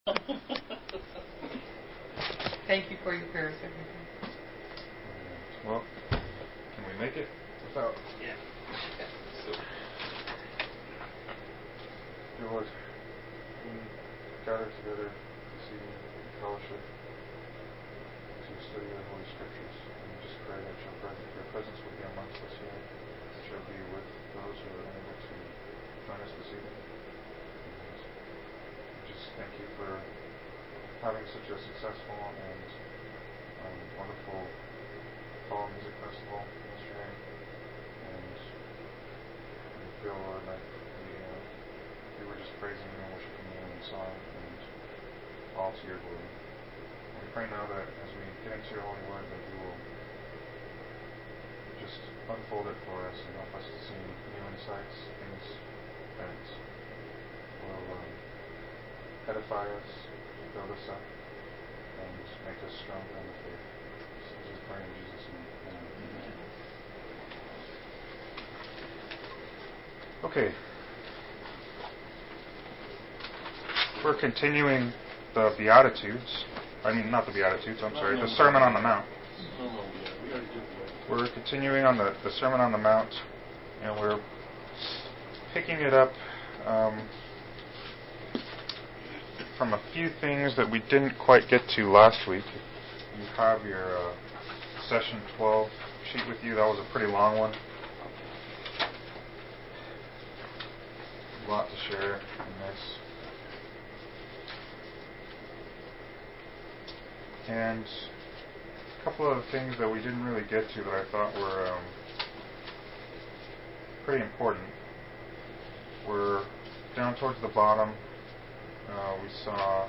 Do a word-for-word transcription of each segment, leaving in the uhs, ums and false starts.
Thank you for your prayers, everyone. Well, can we make it without? Yeah. So, dear Lord, we gather together this evening in fellowship to study the Holy Scriptures, and we just pray that your presence, your presence will be amongst us here, that you'll be with those who are unable to join us this evening. And just thank you for having such a successful and um, wonderful fall music festival yesterday, and we feel, Lord, like we, uh, we were just praising you and worshiping you in song and all to your glory. And we pray now that as we get into your holy word, that you will just unfold it for us and help us to see new insights, things that will um, edify us, build us up, and make us stronger in the faith. So we pray in Jesus' name. Amen. Okay. We're continuing the Beatitudes. I mean, not the Beatitudes, I'm sorry, the Sermon on the Mount. We're continuing on the, the Sermon on the Mount, and we're picking it up um, from a few things that we didn't quite get to last week. You have your uh, session twelve sheet with you. That was a pretty long one. A lot to share in this. And a couple of things that we didn't really get to that I thought were um, pretty important. We're down towards the bottom. Uh, we saw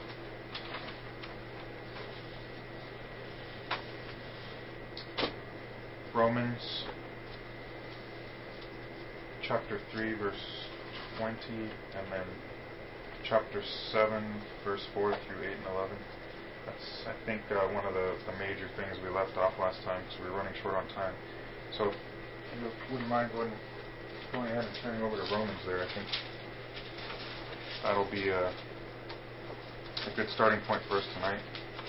Romans chapter three, verse twenty, and then chapter seven, verse four through eight and eleven. That's, I think, uh, one of the, the major things we left off last time because we were running short on time. So, if you wouldn't mind going, going ahead and turning over to Romans there, I think that'll be a, a good starting point for us tonight.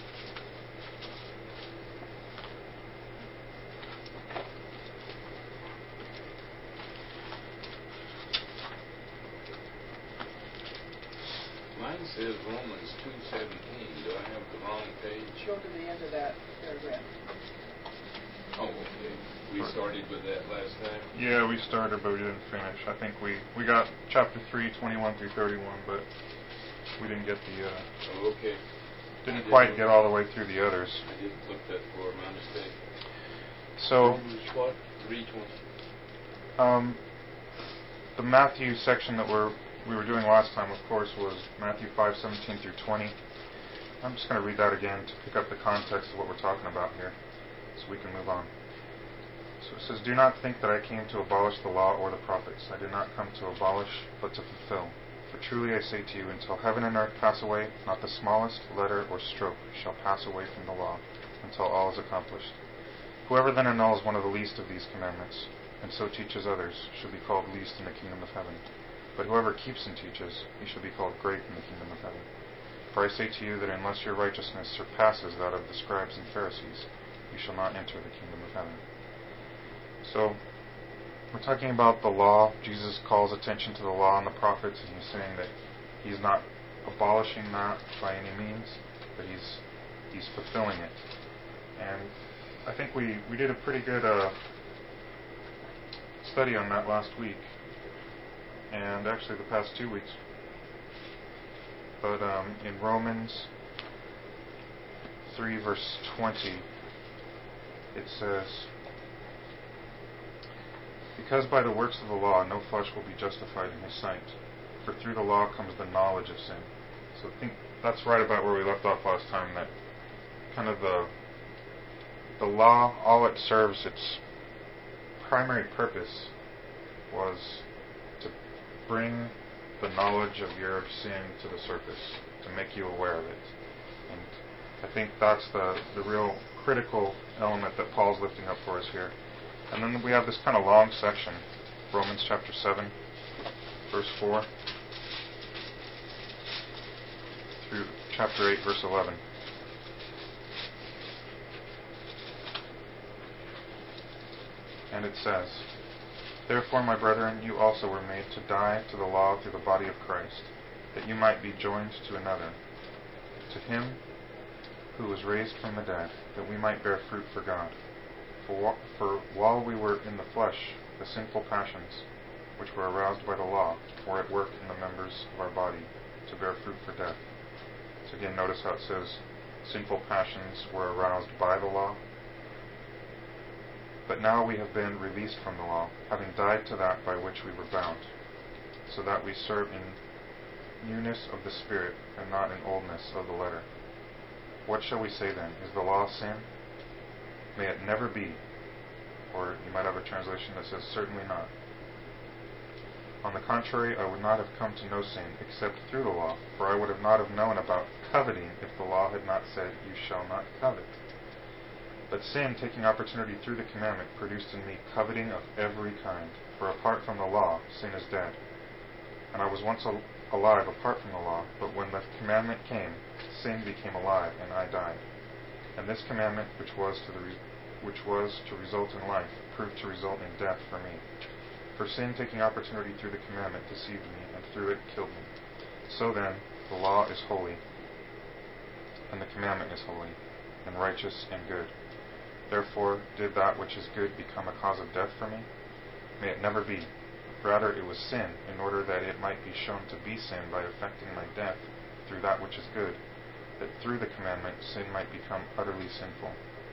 Mine says Romans two seventeen. Do I have the wrong page? Go to the end of that paragraph. Oh, okay. We started with that last time? Yeah, we started, but we didn't finish. I think we, we got chapter three, twenty-one through thirty-one, but we didn't get the... Uh, oh, okay. Didn't, didn't quite quite get all the way through the others. I didn't look that for my mistake. So... What? three twenty? Um, the Matthew section that we're... we were doing last time, of course, was Matthew five seventeen through twenty. I'm just going to read that again to pick up the context of what we're talking about here, so we can move on. So it says, "Do not think that I came to abolish the law or the prophets. I did not come to abolish, but to fulfill. For truly I say to you, until heaven and earth pass away, not the smallest letter or stroke shall pass away from the law, until all is accomplished. Whoever then annuls one of the least of these commandments, and so teaches others, should be called least in the kingdom of heaven. But whoever keeps and teaches, he shall be called great in the kingdom of heaven. For I say to you that unless your righteousness surpasses that of the scribes and Pharisees, you shall not enter the kingdom of heaven." So, we're talking about the law. Jesus calls attention to the law and the prophets, and he's saying that he's not abolishing that by any means, but he's he's fulfilling it. And I think we, we did a pretty good uh, study on that last week, and actually the past two weeks. But um, in Romans three, verse twenty, it says, "Because by the works of the law no flesh will be justified in his sight, for through the law comes the knowledge of sin." So I think that's right about where we left off last time, that kind of the the law, all it serves, its primary purpose was to bring the knowledge of your sin to the surface, to make you aware of it. And I think that's the, the real critical element that Paul's lifting up for us here. And then we have this kind of long section, Romans chapter seven, verse four, through chapter eight, verse eleven. And it says, "Therefore, my brethren, you also were made to die to the law through the body of Christ, that you might be joined to another, to him who was raised from the dead, that we might bear fruit for God. For, for while we were in the flesh, the sinful passions, which were aroused by the law, were at work in the members of our body, to bear fruit for death." So again, notice how it says, sinful passions were aroused by the law. But now we have been released from the law, having died to that by which we were bound, so that we serve in newness of the Spirit, and not in oldness of the letter. What shall we say then? Is the law sin? May it never be. Or you might have a translation that says, certainly not. On the contrary, I would not have come to know sin except through the law, for I would have not have known about coveting if the law had not said, you shall not covet. But sin, taking opportunity through the commandment, produced in me coveting of every kind. For apart from the law, sin is dead. And I was once al- alive apart from the law, but when the commandment came, sin became alive, and I died. And this commandment, which was to the re- which was to result in life, proved to result in death for me. For sin, taking opportunity through the commandment, deceived me, and through it killed me. So then, the law is holy, and the commandment is holy, and righteous and good. Therefore, did that which is good become a cause of death for me? May it never be. Rather, it was sin, in order that it might be shown to be sin by effecting my death through that which is good, that through the commandment sin might become utterly sinful.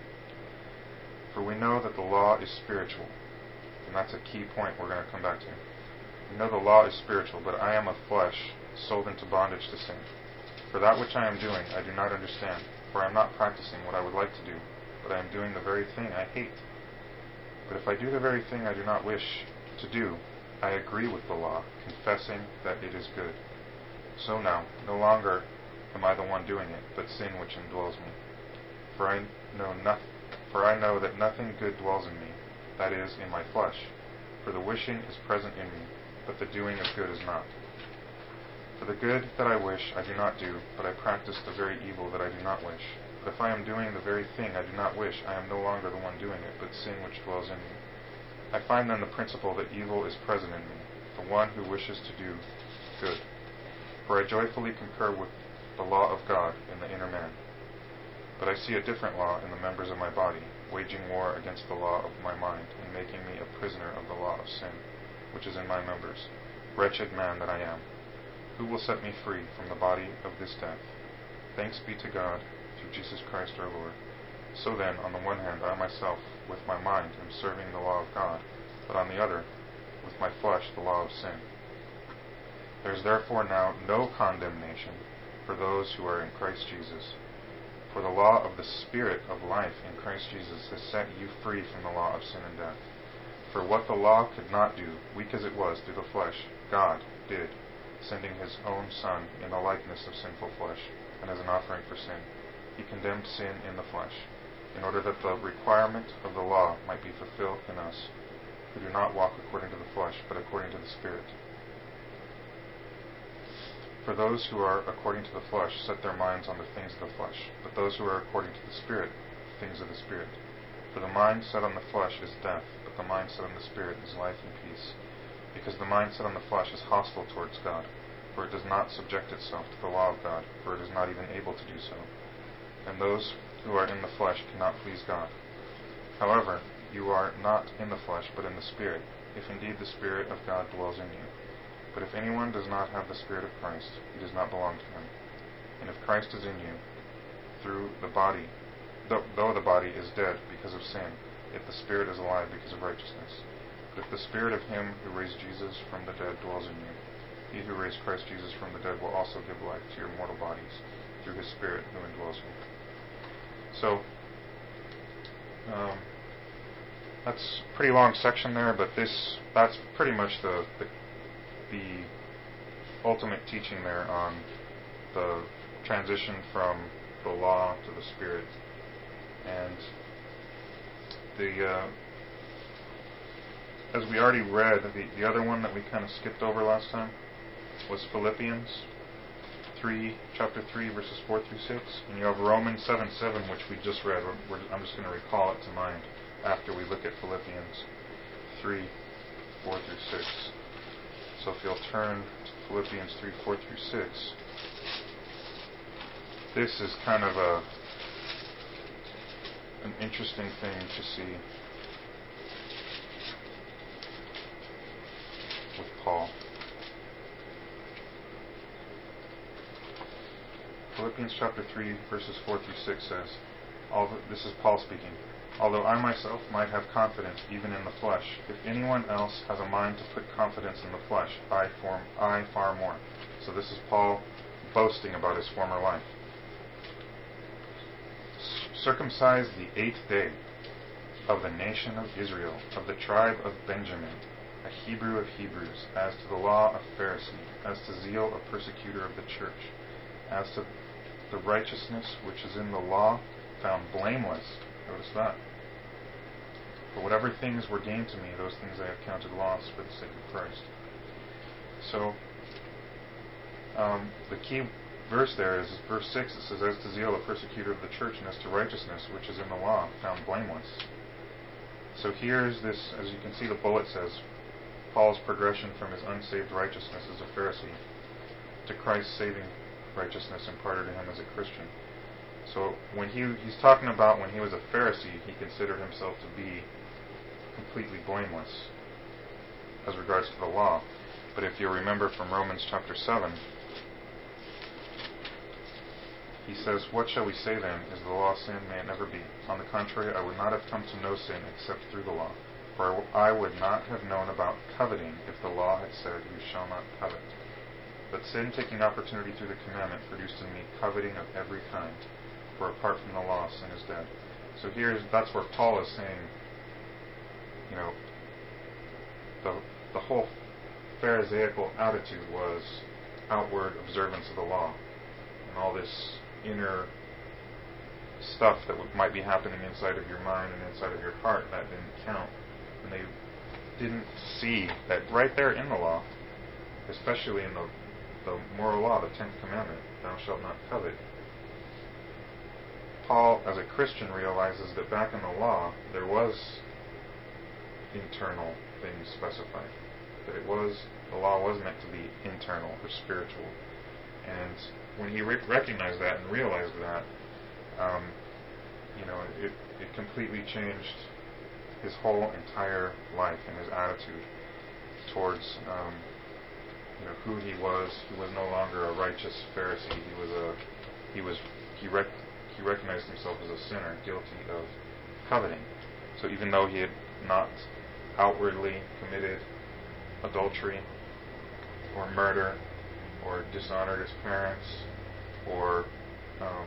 For we know that the law is spiritual, and that's a key point we're going to come back to. We know the law is spiritual, but I am of flesh, sold into bondage to sin. For that which I am doing I do not understand, for I am not practicing what I would like to do, but I am doing the very thing I hate. But if I do the very thing I do not wish to do, I agree with the law, confessing that it is good. So now, no longer am I the one doing it, but sin which indwells me. For I know nothing, for I know that nothing good dwells in me, that is, in my flesh. For the wishing is present in me, but the doing of good is not. For the good that I wish I do not do, but I practice the very evil that I do not wish. But if I am doing the very thing I do not wish, I am no longer the one doing it, but sin which dwells in me. I find then the principle that evil is present in me, the one who wishes to do good. For I joyfully concur with the law of God in the inner man. But I see a different law in the members of my body, waging war against the law of my mind, and making me a prisoner of the law of sin, which is in my members. Wretched man that I am! Who will set me free from the body of this death? Thanks be to God, through Jesus Christ our Lord. So then, on the one hand, I myself, with my mind, am serving the law of God, but on the other, with my flesh, the law of sin. There is therefore now no condemnation for those who are in Christ Jesus. For the law of the Spirit of life in Christ Jesus has set you free from the law of sin and death. For what the law could not do, weak as it was through the flesh, God did, sending his own Son in the likeness of sinful flesh, and as an offering for sin. He condemned sin in the flesh, in order that the requirement of the law might be fulfilled in us, who do not walk according to the flesh, but according to the Spirit. For those who are according to the flesh set their minds on the things of the flesh, but those who are according to the Spirit, the things of the Spirit. For the mind set on the flesh is death, but the mind set on the Spirit is life and peace. Because the mind set on the flesh is hostile towards God, for it does not subject itself to the law of God, for it is not even able to do so. And those who are in the flesh cannot please God. However, you are not in the flesh, but in the Spirit, if indeed the Spirit of God dwells in you. But if anyone does not have the Spirit of Christ, he does not belong to him. And if Christ is in you, through the body, though, though the body is dead because of sin, yet the Spirit is alive because of righteousness. But if the Spirit of him who raised Jesus from the dead dwells in you, he who raised Christ Jesus from the dead will also give life to your mortal bodies through his Spirit who indwells you. So, um, that's a pretty long section there, but this that's pretty much the, the the ultimate teaching there on the transition from the law to the Spirit. And the uh, as we already read, the, the other one that we kind of skipped over last time was Philippians three, chapter three, verses four through six, and you have Romans seven seven, which we just read. We're, we're, I'm just going to recall it to mind after we look at Philippians three, four through six. So if you'll turn to Philippians three, four through six, this is kind of a an interesting thing to see with Paul. Philippians chapter three, verses four through six says, although, this is Paul speaking, although I myself might have confidence even in the flesh, if anyone else has a mind to put confidence in the flesh, I, form, I far more. So this is Paul boasting about his former life. Circumcised the eighth day, of the nation of Israel, of the tribe of Benjamin, a Hebrew of Hebrews, as to the law a Pharisee, as to zeal a persecutor of the church, as to the righteousness which is in the law, found blameless. Notice that. For whatever things were gained to me, those things I have counted loss for the sake of Christ. So, um, the key verse there is verse six. It says, as to zeal a persecutor of the church, and as to righteousness which is in the law, found blameless. So here's this, as you can see the bullet says, Paul's progression from his unsaved righteousness as a Pharisee to Christ's saving righteousness imparted to him as a Christian. So when he he's talking about when he was a Pharisee, he considered himself to be completely blameless as regards to the law. But if you remember from Romans chapter seven, he says, what shall we say then? Is the law sin? May it never be. On the contrary, I would not have come to know sin except through the law. For I would not have known about coveting if the law had said, you shall not covet. But sin, taking opportunity through the commandment, produced in me coveting of every kind. For apart from the law, sin is dead. So here's that's where Paul is saying, you know, the the whole Pharisaical attitude was outward observance of the law, and all this inner stuff that might be happening inside of your mind and inside of your heart that didn't count, and they didn't see that right there in the law, especially in the the moral law, the tenth commandment, thou shalt not covet. Paul, as a Christian, realizes that back in the law, there was internal things specified. That it was, the law was meant to be internal or spiritual. And when he re- recognized that and realized that, um, you know, it, it completely changed his whole entire life and his attitude towards, um, you know, who he was. He was no longer a righteous Pharisee. He was a, he was, he rec- he recognized himself as a sinner, guilty of coveting. So even though he had not outwardly committed adultery or murder or dishonored his parents or um,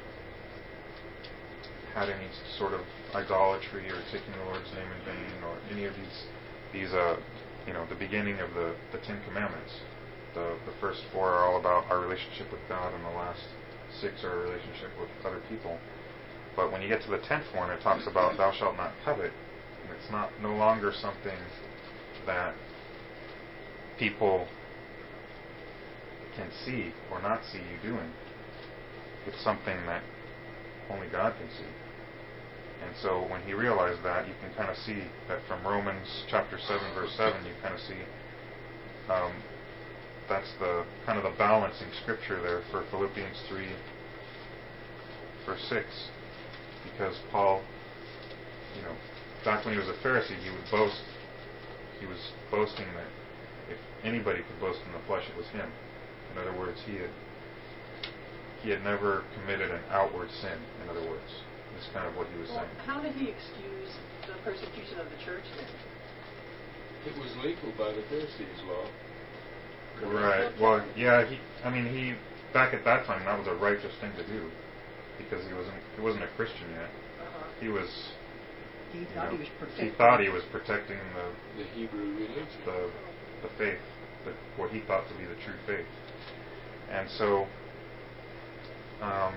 had any sort of idolatry or taking the Lord's name in vain or any of these, these uh, you know, the beginning of the, the Ten Commandments. The, the first four are all about our relationship with God, and the last six are a relationship with other people. But when you get to the tenth one, it talks about thou shalt not covet, and it's not no longer something that people can see or not see you doing. It's something that only God can see. And so when he realized that, you can kind of see that from Romans chapter seven, verse seven, you kind of see um, that's the kind of the balancing scripture there for Philippians three, verse six. Because Paul, you know, back when he was a Pharisee, he would boast, he was boasting that if anybody could boast in the flesh, it was him. In other words, he had he had never committed an outward sin, in other words. That's kind of what he was well, saying. How did he excuse the persecution of the church then? It was legal by the Pharisees' law. Right. Well, yeah. He. I mean, he. Back at that time, that was a righteous thing to do, because he wasn't. He wasn't a Christian yet. Uh-huh. He was. He thought know, he was protecting. He thought he was protecting the The Hebrew religion. the the faith, the, what he thought to be the true faith, and so. Um,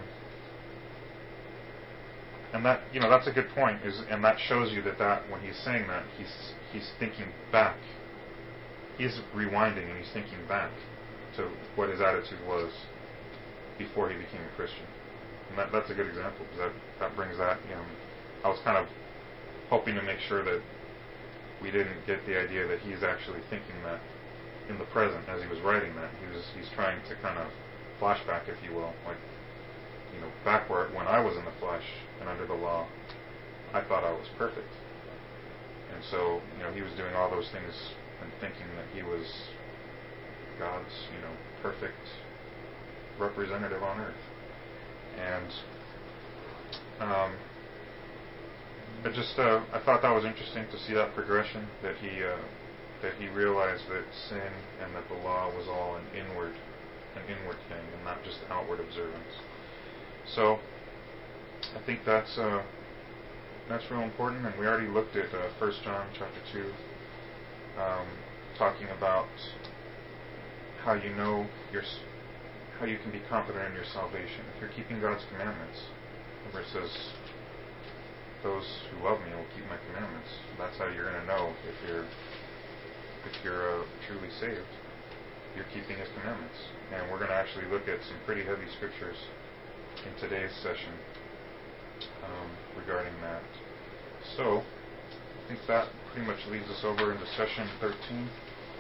and that, you know, that's a good point, is, and that shows you that, that when he's saying that, he's he's thinking back. He's rewinding and he's thinking back to what his attitude was before he became a Christian. And that, that's a good example, because that, that brings that, you know, I was kind of hoping to make sure that we didn't get the idea that he's actually thinking that in the present as he was writing that. He was he's trying to kind of flashback, if you will, like, you know, backward when I was in the flesh and under the law, I thought I was perfect. And so, you know, he was doing all those things and thinking that he was God's, you know, perfect representative on earth. And um, I just, uh, I thought that was interesting to see that progression, that he, uh, that he realized that sin and that the law was all an inward, an inward thing, and not just outward observance. So, I think that's, uh, that's real important, and we already looked at uh, First John chapter two, um, talking about how you know your, how you can be confident in your salvation. If you're keeping God's commandments, where it says, those who love me will keep my commandments. That's how you're going to know if you're if you're uh, truly saved. You're keeping His commandments. And we're going to actually look at some pretty heavy scriptures in today's session um, regarding that. So, I think that pretty much leads us over into session thirteen.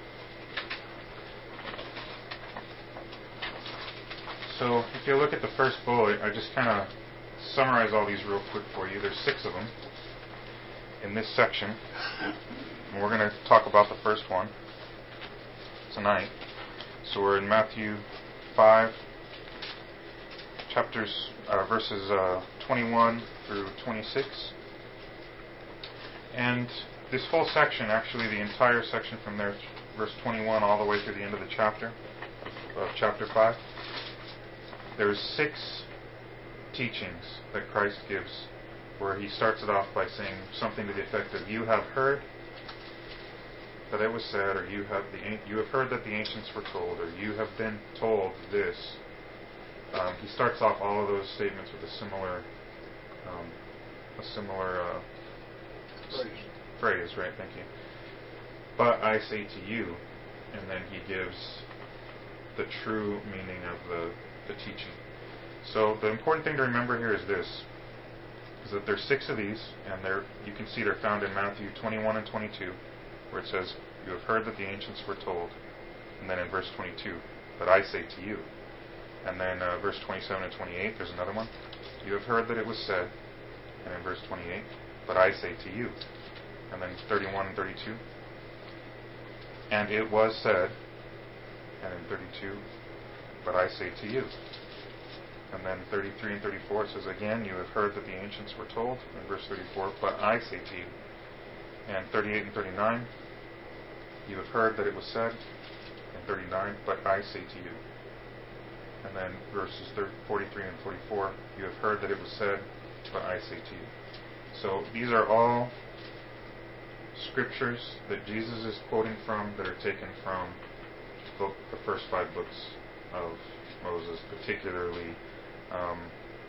So, if you look at the first bullet, I just kind of summarize all these real quick for you. There's six of them in this section, and we're going to talk about the first one tonight. So we're in Matthew five, chapters, uh, verses uh, twenty-one through twenty-six. And this whole section, actually the entire section from there, verse twenty-one all the way through the end of the chapter, of, of chapter five, there's six teachings that Christ gives, where he starts it off by saying something to the effect of, you have heard that it was said, or you have the you have heard that the ancients were told, or you have been told this. Um, he starts off all of those statements with a similar um, a similar uh, phrase. phrase, right? Thank you. But I say to you, and then he gives the true meaning of the, the teaching. So the important thing to remember here is this, is that there's six of these, and they're, you can see they're found in Matthew twenty-one and twenty-two, where it says, you have heard that the ancients were told, and then in verse twenty-two, but I say to you. And then uh, verse twenty-seven and twenty-eight, there's another one, you have heard that it was said, and in verse twenty-eight, but I say to you. And then thirty-one and thirty-two, and it was said, and in thirty-two, but I say to you. And then thirty-three and thirty-four, it says, again, you have heard that the ancients were told. In verse thirty-four, but I say to you. And thirty-eight and thirty-nine, you have heard that it was said. And thirty-nine, but I say to you. And then verses forty-three and forty-four, you have heard that it was said, but I say to you. So these are all scriptures that Jesus is quoting from that are taken from the, the first five books of Moses, particularly um,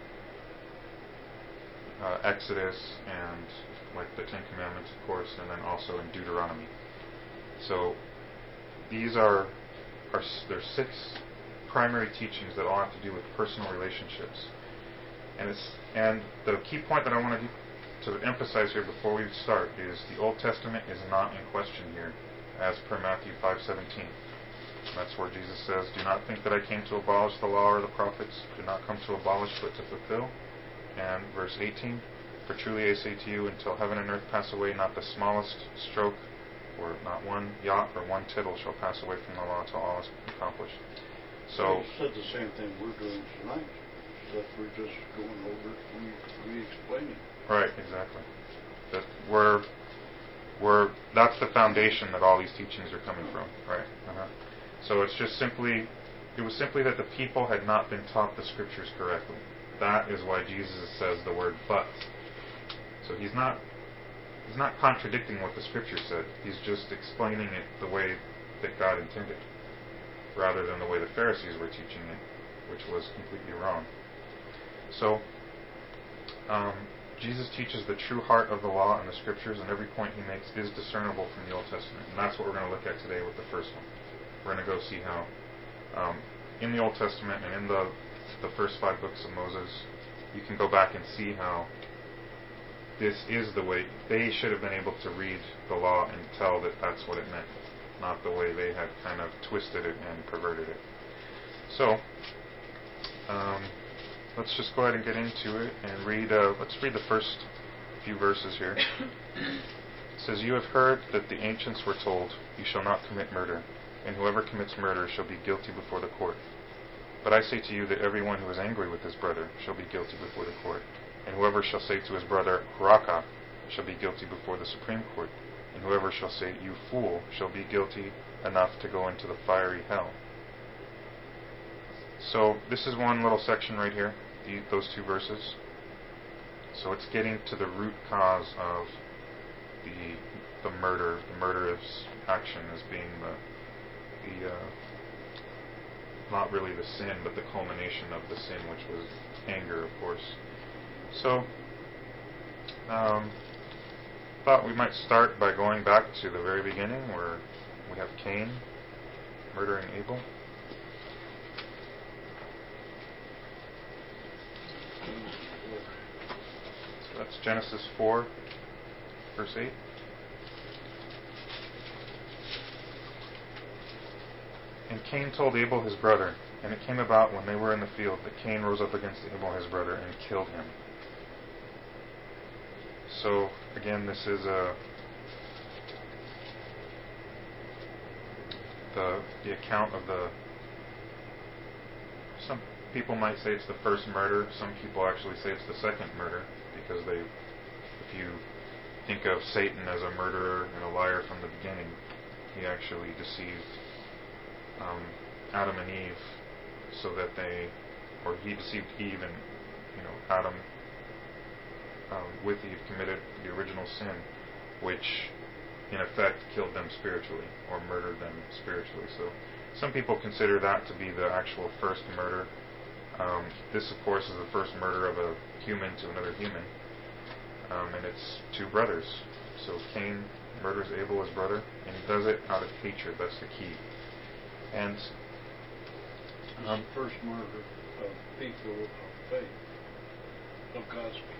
uh, Exodus and like the Ten Commandments, of course, and then also in Deuteronomy. So these are, are there's six primary teachings that all have to do with personal relationships, and it's and the key point that I want to to emphasize here before we start is the Old Testament is not in question here, as per Matthew five seventeen. That's where Jesus says, do not think that I came to abolish the law or the prophets. Do not come to abolish, but to fulfill. And verse eighteen, for truly I say to you, until heaven and earth pass away, not the smallest stroke, or not one jot or one tittle shall pass away from the law until all is accomplished. So, He said the same thing we're doing tonight. That we're just going over it, re- re-explaining. Right, exactly. That we're, we're, that's the foundation that all these teachings are coming from, right? Uh-huh. So it's just simply, it was simply that the people had not been taught the scriptures correctly. That is why Jesus says the word but. So he's not, he's not contradicting what the scripture said. He's just explaining it the way that God intended, rather than the way the Pharisees were teaching it, which was completely wrong. So, um, Jesus teaches the true heart of the law and the scriptures, and every point he makes is discernible from the Old Testament. And that's what we're going to look at today with the first one. We're going to go see how, um, in the Old Testament and in the the first five books of Moses, you can go back and see how this is the way they should have been able to read the law and tell that that's what it meant, not the way they had kind of twisted it and perverted it. So, um, let's just go ahead and get into it and read. Uh, let's read the first few verses here. It says, "You have heard that the ancients were told, 'You shall not commit murder, and whoever commits murder shall be guilty before the court.' But I say to you that everyone who is angry with his brother shall be guilty before the court. And whoever shall say to his brother, 'Raka,' shall be guilty before the Supreme Court. And whoever shall say, 'You fool,' shall be guilty enough to go into the fiery hell." So this is one little section right here, the, those two verses. So it's getting to the root cause of the the murder, the murderous action as being the the uh, not really the sin, but the culmination of the sin, which was anger, of course. So, um, thought we might start by going back to the very beginning, where we have Cain murdering Abel. So that's Genesis four, verse eight. "And Cain told Abel his brother, and it came about when they were in the field that Cain rose up against Abel his brother and killed him." So, again, this is a the the account of the. Some people might say it's the first murder. Some people actually say it's the second murder, because they, if you think of Satan as a murderer and a liar from the beginning, he actually deceived um, Adam and Eve, so that they, or he deceived Eve, and you know Adam um, with Eve committed the original sin, which in effect killed them spiritually or murdered them spiritually. So some people consider that to be the actual first murder. Um, this, of course, is the first murder of a human to another human, um, and it's two brothers. So Cain murders Abel, his brother, and he does it out of hatred. That's the key. And um, the first murder of people of faith, of God's people.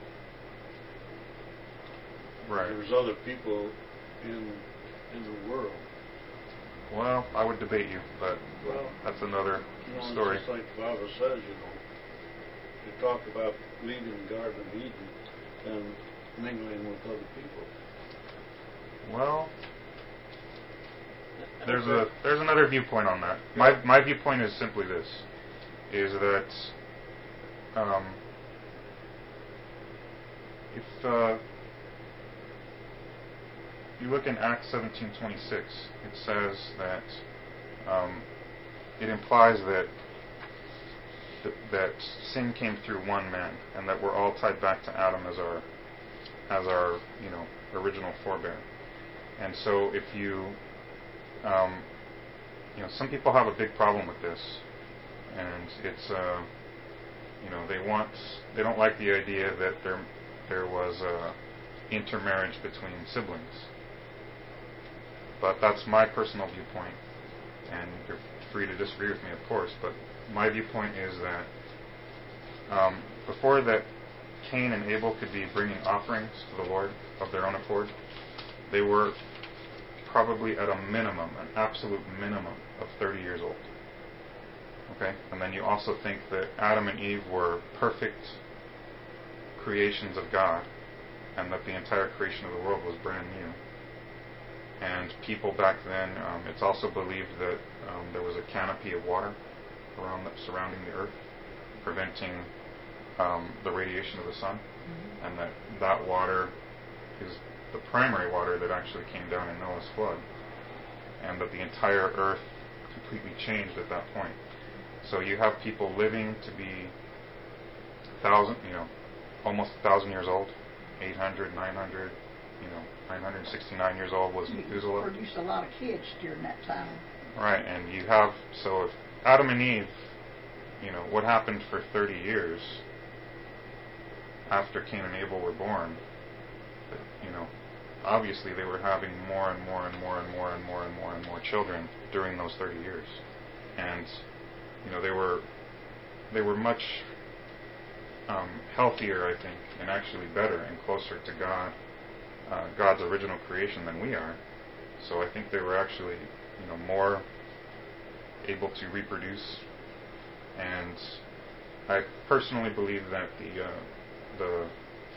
Right. There's other people in in the world. Well, I would debate you, but well, that's another you know, story. It's just like the Bible says, you know, they talk about leaving the Garden of Eden and mingling with other people. Well, there's a there's another viewpoint on that. My my viewpoint is simply this: is that um, if uh, you look in Acts seventeen twenty-six, it says that um, it implies that th- that sin came through one man, and that we're all tied back to Adam as our as our you know original forebear. And so, if you um, you know, some people have a big problem with this, and it's uh, you know they want they don't like the idea that there there was uh, intermarriage between siblings. But that's my personal viewpoint, and you're free to disagree with me, of course. But my viewpoint is that um, before that Cain and Abel could be bringing offerings to the Lord of their own accord, they were probably at a minimum, an absolute minimum of thirty years old. Okay? And then you also think that Adam and Eve were perfect creations of God, and that the entire creation of the world was brand new. And people back then, um, it's also believed that um, there was a canopy of water around the, surrounding the earth, preventing um, the radiation of the sun, mm-hmm. and that that water is the primary water that actually came down in Noah's flood, and that the entire earth completely changed at that point. So you have people living to be thousand, you know, almost a thousand years old, eight hundred, nine hundred, you know, nine hundred sixty-nine years old was Methuselah. Produced a lot of kids during that time. Right, and you have, so if Adam and Eve, you know, what happened for thirty years after Cain and Abel were born, you know, obviously they were having more and more and more and more and more and more and more children during those thirty years. And, you know, they were they were much um, healthier, I think, and actually better and closer to God, uh, God's original creation than we are. So I think they were actually, you know, more able to reproduce. And I personally believe that the uh, the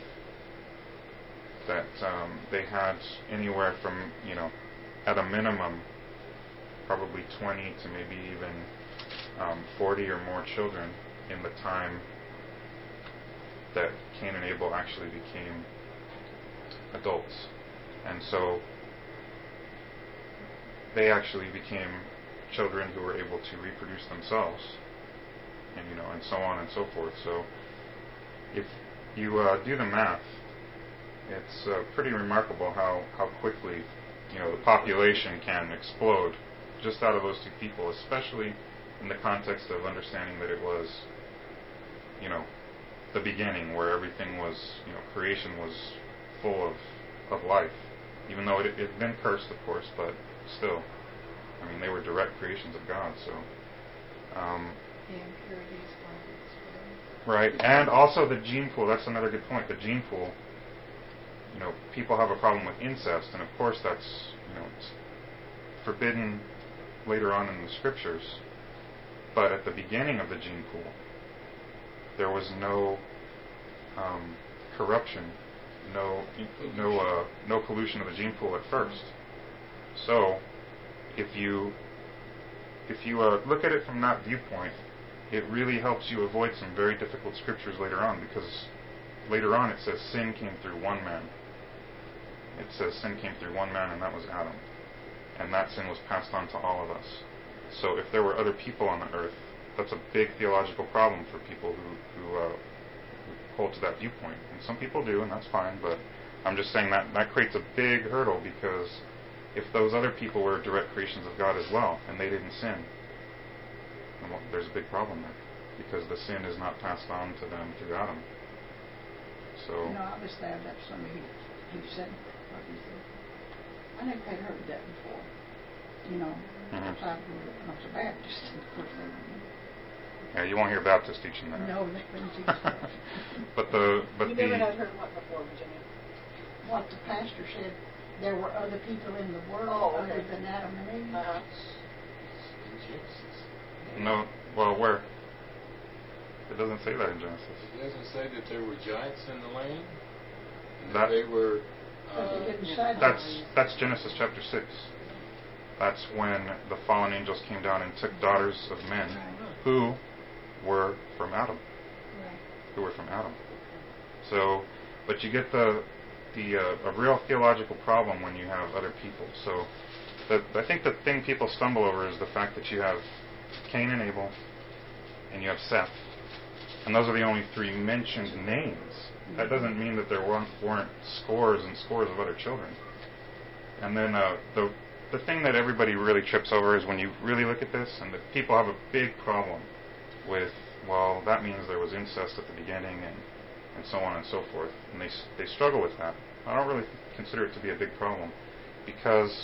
that um, they had anywhere from, you know, at a minimum, probably twenty to maybe even um, forty or more children in the time that Cain and Abel actually became adults. And so they actually became children who were able to reproduce themselves, and you know, and so on and so forth. So if you uh, do the math, it's uh, pretty remarkable how, how quickly, you know, the population can explode just out of those two people, especially in the context of understanding that it was, you know, the beginning where everything was, you know, creation was full of, of life, even though it, it had been cursed, of course, but still, I mean, they were direct creations of God. So, um, The impurities, bondage, right, and also the gene pool. That's another good point. The gene pool. You know, people have a problem with incest, and of course that's, you know, it's forbidden later on in the scriptures. But at the beginning of the gene pool, there was no um, corruption, no no uh, no pollution of the gene pool at first. So, if you if you uh, look at it from that viewpoint, it really helps you avoid some very difficult scriptures later on, because later on it says sin came through one man. It says sin came through one man, and that was Adam. And that sin was passed on to all of us. So if there were other people on the earth, that's a big theological problem for people who, who, uh, who hold to that viewpoint. And some people do, and that's fine, but I'm just saying that that creates a big hurdle, because if those other people were direct creations of God as well, and they didn't sin, then well, there's a big problem there, because the sin is not passed on to them through Adam. So, You know, I was there that Sunday he, he said what he said. I never had heard that before. You know, Mhm. because I was a Baptist, of course. They were, yeah, you won't hear Baptist teaching that. no, they wouldn't teach that. but the but You the never had heard what before, Virginia? What the pastor said, there were other people in the world Oh, okay. other than Adam and Eve. Uh-huh. In Genesis. no, well, where? It doesn't say that in Genesis. It doesn't say that there were giants in the land, and That- that they were. But Uh, it didn't say that. That's that's Genesis chapter six. That's when the fallen angels came down and took daughters of men who were from Adam. Who were from Adam. So, but you get the the uh, a real theological problem when you have other people. So, the, I think the thing people stumble over is the fact that you have Cain and Abel, and you have Seth, and those are the only three mentioned names. That doesn't mean that there weren't, weren't scores and scores of other children. And then uh, the the thing that everybody really trips over is when you really look at this, and that people have a big problem with, well, that means there was incest at the beginning, and, and so on and so forth. And they they struggle with that. I don't really consider it to be a big problem, because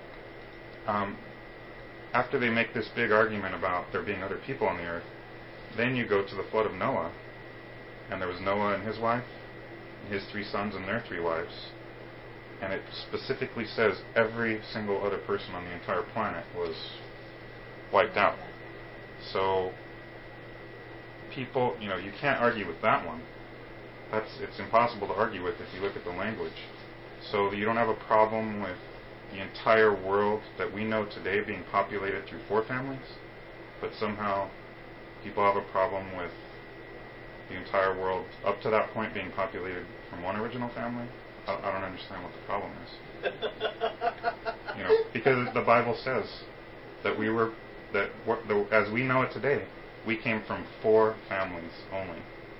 um, after they make this big argument about there being other people on the earth, then you go to the flood of Noah, and there was Noah and his wife, and his three sons and their three wives. And it specifically says every single other person on the entire planet was wiped out. So people, you know, you can't argue with that one. That's it's impossible to argue with if you look at the language. So you don't have a problem with the entire world that we know today being populated through four families, but somehow people have a problem with the entire world up to that point being populated from one original family. I, I don't understand what the problem is. You know, because the Bible says that we were that what the, as we know it today, we came from four families only.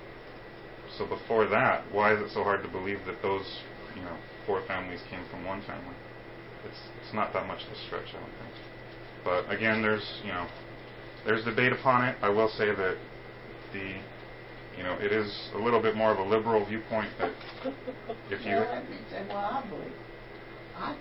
So before that, why is it so hard to believe that those, you know, four families came from one family? It's it's not that much of a stretch, I don't think. But again, there's you know, there's debate upon it. I will say that the you know, it is a little bit more of a liberal viewpoint that if you Well, let me say, well, I believe. I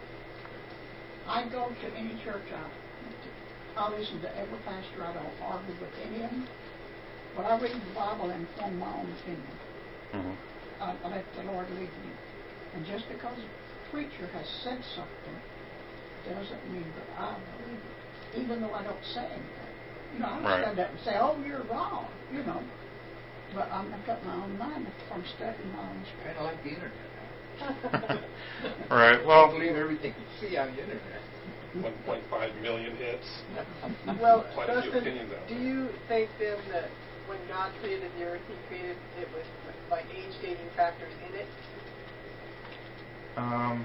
I go to any church I I listen to every pastor. I don't argue with any of them. But I read the Bible and form my own opinion. Mhm. I, I let the Lord lead me. And just because a preacher has said something doesn't mean that I believe it, even though I don't say anything. You know, I don't Right. stand up and say, "Oh, you're wrong," you know. But I'm, I've got my own mind from studying my own Kind of like the internet. Right. Well, Don't believe everything you see on the internet. one point five million hits. Well, Quite a few Dustin, opinions out do there. you think then that when God created the earth, He created it with like age dating factors in it, um,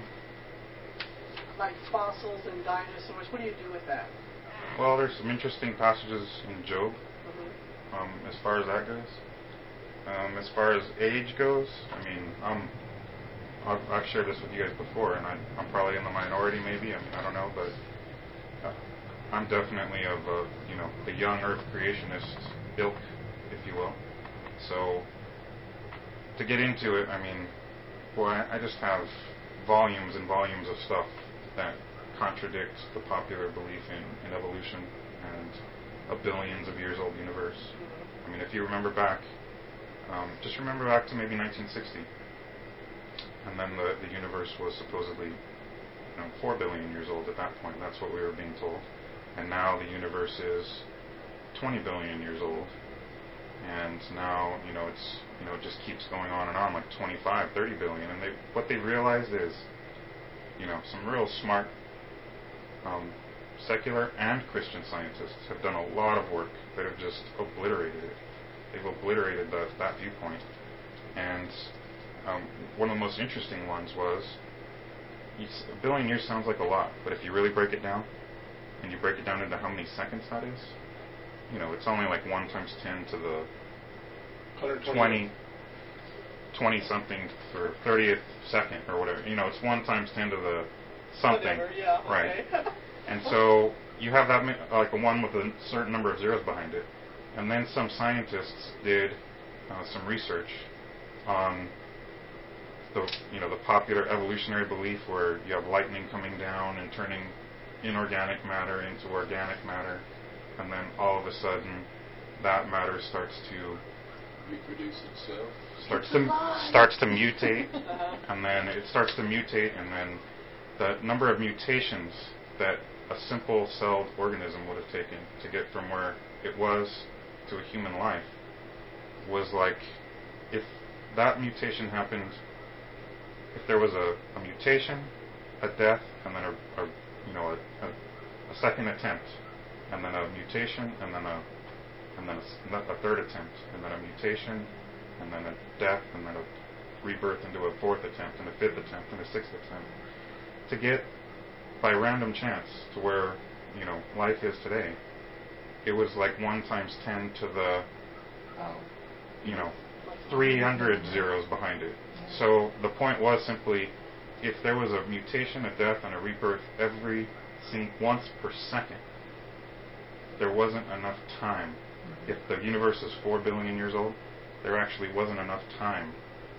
like fossils and dinosaurs? What do you do with that? well, there's some interesting passages in Job. Mm-hmm. Um, as far as that goes, um, as far as age goes, I mean, I'm, I've, I've shared this with you guys before, and I, I'm probably in the minority, maybe. I mean, I don't know, but uh, I'm definitely of a, you know, the young Earth creationist ilk, if you will. So, to get into it, I mean, boy, I, I just have volumes and volumes of stuff that contradict the popular belief in, in evolution and a billions of years old universe. I mean, if you remember back, um, just remember back to maybe nineteen sixty, and then the, the universe was supposedly, you know, four billion years old at that point. That's what we were being told. And now the universe is twenty billion years old. And now, you know, it's, you know, it just keeps going on and on, like twenty-five, thirty billion. And they, what they realized is, you know, some real smart um, secular and Christian scientists have done a lot of work that have just obliterated it. They've obliterated that, that viewpoint. And um, one of the most interesting ones was, a billion years sounds like a lot, but if you really break it down, and you break it down into how many seconds that is, you know, it's only like one times ten to the twenty, twenty something for thirtieth second or whatever. You know, it's one times ten to the something. Whatever, yeah, right. okay. And so you have that, like a one with a certain number of zeros behind it. And then some scientists did uh, some research on the, you know, the popular evolutionary belief where you have lightning coming down and turning inorganic matter into organic matter, and then all of a sudden that matter starts to Reproduce itself. starts to starts to mutate, and then it starts to mutate, and then the number of mutations that a simple celled organism would have taken to get from where it was to a human life was like, if that mutation happened, if there was a, a mutation, a death, and then a, a you know a, a, a second attempt, and then a mutation, and then a and then a, a third attempt, and then a mutation, and then a death, and then a rebirth into a fourth attempt, and a fifth attempt, and a sixth attempt, to get by random chance to where, you know, life is today. It was like one times ten to the, Oh. you know, three hundred zeros behind it. So the point was simply, if there was a mutation, a death, and a rebirth every sing- once per second, there wasn't enough time. If the universe is four billion years old, there actually wasn't enough time.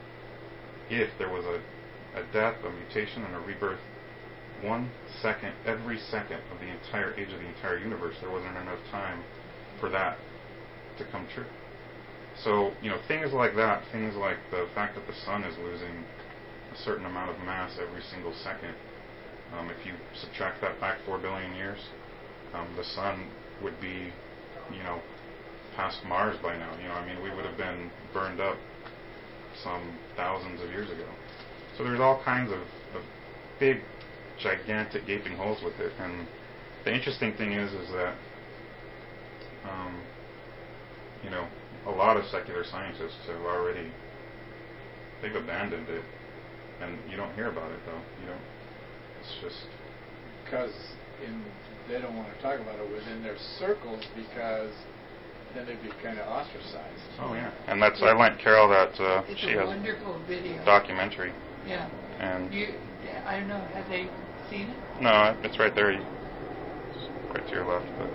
If there was a, a death, a mutation, and a rebirth, one second, every second of the entire age of the entire universe, there wasn't enough time for that to come true. So, you know, things like that, things like the fact that the sun is losing a certain amount of mass every single second, um, if you subtract that back four billion years, um, the sun would be, you know, past Mars by now. You know, I mean, we would have been burned up some thousands of years ago. So there's all kinds of, of big, gigantic gaping holes with it. And the interesting thing is, is that, um, you know, a lot of secular scientists have already, they've abandoned it. And you don't hear about it, though. You don't, it's just... Because in, they don't want to talk about it within their circles, because then they'd be kind of ostracized. Oh, yeah. And that's, I lent Carol that, uh, It's she a has wonderful video. documentary. Yeah. And You, yeah, I don't know, have they seen it? no, it's right there. You- It's right to your left. But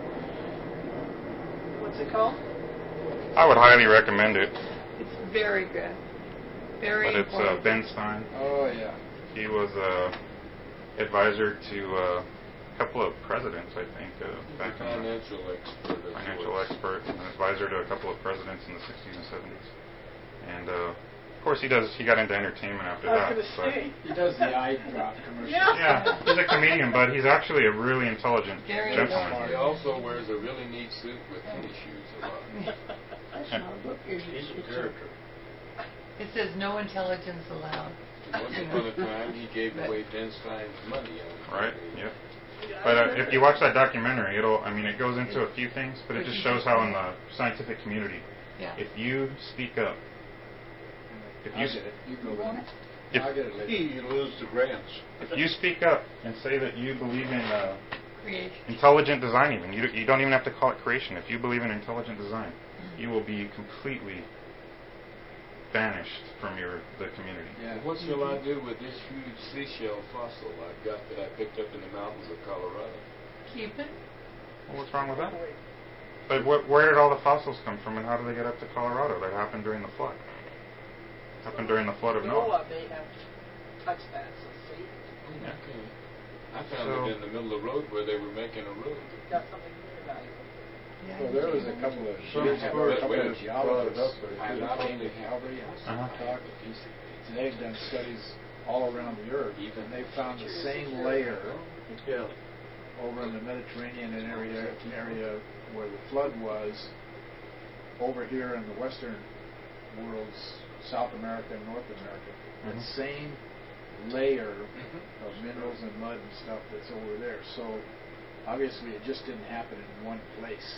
What's it called? I would highly recommend it. It's very good. Very But it's uh, important. Ben Stein. Oh, yeah. He was a advisor to uh, a couple of presidents, I think, uh, back in the Financial expert. of financial course. expert, an advisor to a couple of presidents in the sixties and seventies. And uh, of course, he does. He got into entertainment after I that. was but- going to say. He does the eye drop commercials. Yeah. Yeah, he's a comedian, but he's actually a really intelligent Very gentleman. He also wears a really neat suit with tennis shoes a lot. That's not good. It's, He's a it's character. It says no intelligence allowed. Once upon a time, he gave away Ben Stein's money on Right. T V. Yep. Yeah, I But uh, remember if you watch that documentary, it'll. I mean, it goes into a few things, but it But just you shows just- how in the scientific community, Yeah. if you speak up, if you I'll get it. You go You with want it. it? if, I'll get it later. He lose the grants. if you speak up and say that you believe in uh, Creation. intelligent design, even you you don't even have to call it creation. If you believe in intelligent design, you will be completely banished from your the community. Yeah. What shall I do with this huge seashell fossil I've got that I picked up in the mountains of Colorado? Keep it. Well, what's wrong with that? Wait. But wh- where did all the fossils come from, and how did they get up to Colorado? That happened during the flood. Happened during the flood of Noah. Noah may have touched that, so see, Yeah. Okay. I found So- it in the middle of the road where they were making a road. got something really valuable. Yeah, Well, you there was keep a it. couple of Some years ago, sort a of couple way of to brought it up, geologists but it I didn't talked change to it. Calvary. Uh-huh. Talked. He's, they've done studies all around the earth, and they found the same layer Yeah. over in the Mediterranean and area area where the flood was, over here in the western worlds, South America and North America. Mhm. That same layer of minerals and mud and stuff that's over there. So obviously it just didn't happen in one place.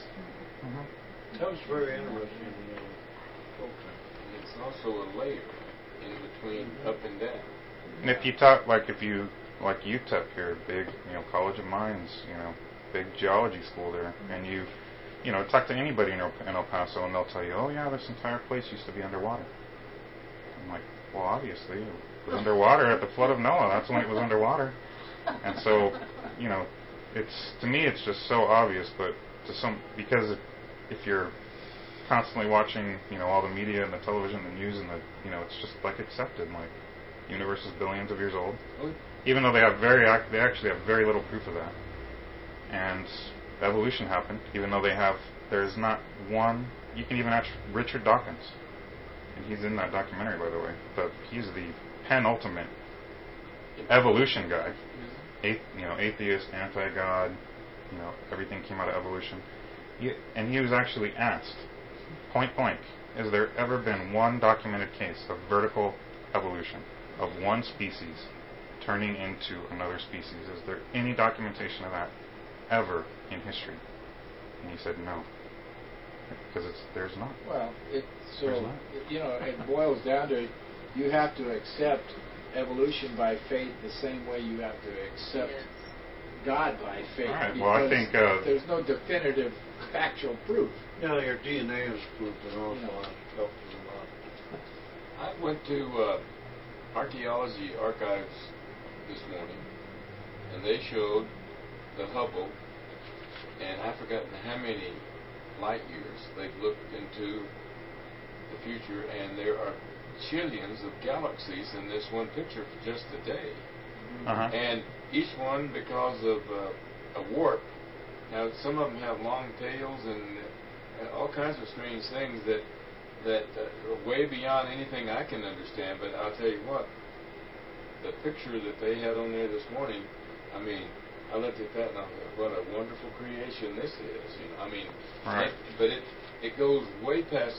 Mhm. That was very interesting. Uh, okay. It's also a layer in between up and down. And if you talk like if you like U T E P here, big you know College of Mines, you know, big geology school there, and you you know talk to anybody in El, in El Paso, and they'll tell you, oh yeah, this entire place used to be underwater. I'm like, well, obviously it was underwater at the flood of Noah. That's when it was underwater. And so, you know, it's to me it's just so obvious, but to some because if you're constantly watching, you know, all the media and the television, the news, and the, you know, it's just like accepted, like, universe is billions of years old, Oh, even though they have very, ac- they actually have very little proof of that. And evolution happened, even though they have, there's not one. You can even ask Richard Dawkins, and he's in that documentary, by the way. But he's the penultimate evolution guy. Athe, you know, atheist, anti-God. You know, everything came out of evolution. He, and he was actually asked, point blank, has there ever been one documented case of vertical evolution of one species turning into another species? Is there any documentation of that ever in history? And he said no, because it's there's not. Well, it There's so not. you know it boils down to you have to accept evolution by faith the same way you have to accept Yes. God by faith. All right, well, I because think, uh, there's no definitive factual proof. Yeah, your D N A is proved an awful Yeah. lot. Helps a lot. I went to uh, archaeology archives this morning, and they showed the Hubble, and I've forgotten how many light years they've looked into the future, and there are trillions of galaxies in this one picture for just a day. Uh-huh. And each one, because of uh, a warp, now some of them have long tails and uh, all kinds of strange things that that uh, are way beyond anything I can understand. But I'll tell you what, the picture that they had on there this morning, I mean, I looked at that and I thought, what a wonderful creation this is. You know, I mean, Right. it, but it it goes way past.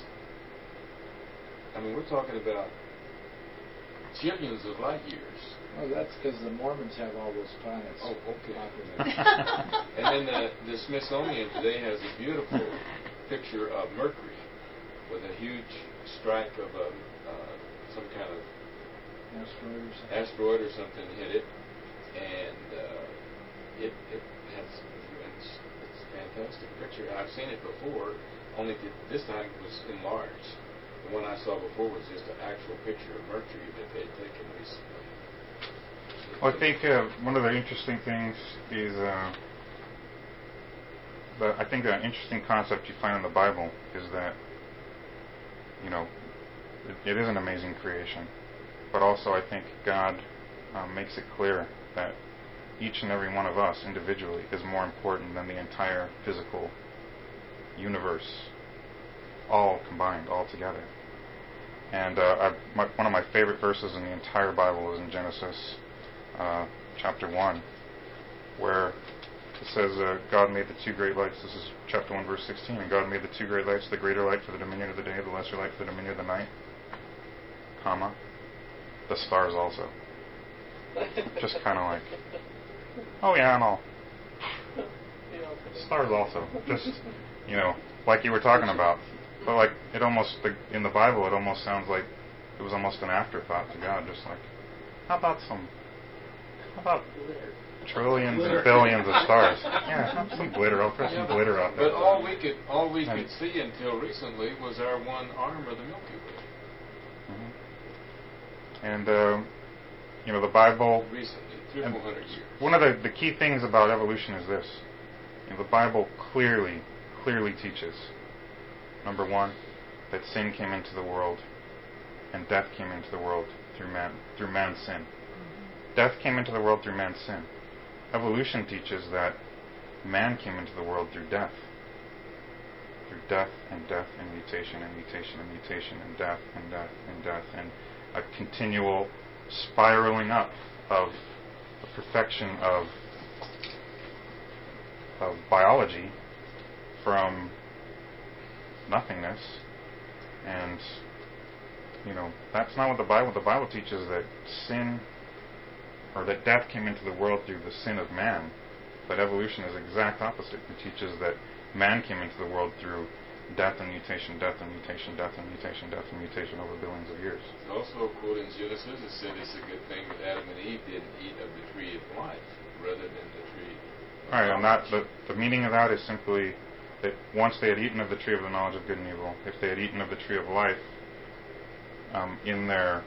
I mean, we're talking about trillions of light years. Well, that's because the Mormons have all those planets. Oh, okay. populated. And then the, the Smithsonian today has a beautiful picture of Mercury with a huge strike of a, uh, some kind of Asteroid or something. asteroid or something hit it, and uh, it, it has it's, it's a fantastic picture. I've seen it before, only that this time it was enlarged. The one I saw before was just an actual picture of Mercury that they'd taken recently. Well, I think uh, one of the interesting things is, uh, the, I think an interesting concept you find in the Bible is that, you know, it, it is an amazing creation, but also I think God um, makes it clear that each and every one of us individually is more important than the entire physical universe, all combined, all together. And uh, I, my, one of my favorite verses in the entire Bible is in Genesis uh, chapter one, where it says, uh, God made the two great lights. This is chapter one, verse sixteen. And God made the two great lights, the greater light for the dominion of the day, the lesser light for the dominion of the night, comma, the stars also. Just kind of like, oh yeah, and all. Stars also. Just, you know, like you were talking about. But like, it almost, in the Bible, it almost sounds like it was almost an afterthought to God. Just like, how about some, how about trillions and billions of stars? Yeah, have some glitter. I'll throw some glitter out there. But all we could, all we And- could see until recently was our one arm of the Milky Way. Mhm. And, uh, you know, the Bible... Recently, three or and four hundred years. One of the, the key things about evolution is this. You know, the Bible clearly, clearly teaches, number one, that sin came into the world and death came into the world through man, through man's sin. Mm-hmm. Death came into the world through man's sin. Evolution teaches that man came into the world through death. Through death and death and mutation and mutation and mutation and death and death and death and a continual spiraling up of the perfection of of biology from nothingness. And you know, that's not what the Bible the Bible teaches, that sin or that death came into the world through the sin of man. But evolution is the exact opposite. It teaches that man came into the world through death and mutation, death and mutation, death and mutation, death and mutation over billions of years. Also, according to Genesis, it said it's a good thing that Adam and Eve didn't eat of the tree of life rather than the tree of All right, and that knowledge. the, the meaning of that is simply that once they had eaten of the tree of the knowledge of good and evil, if they had eaten of the tree of life, um, in their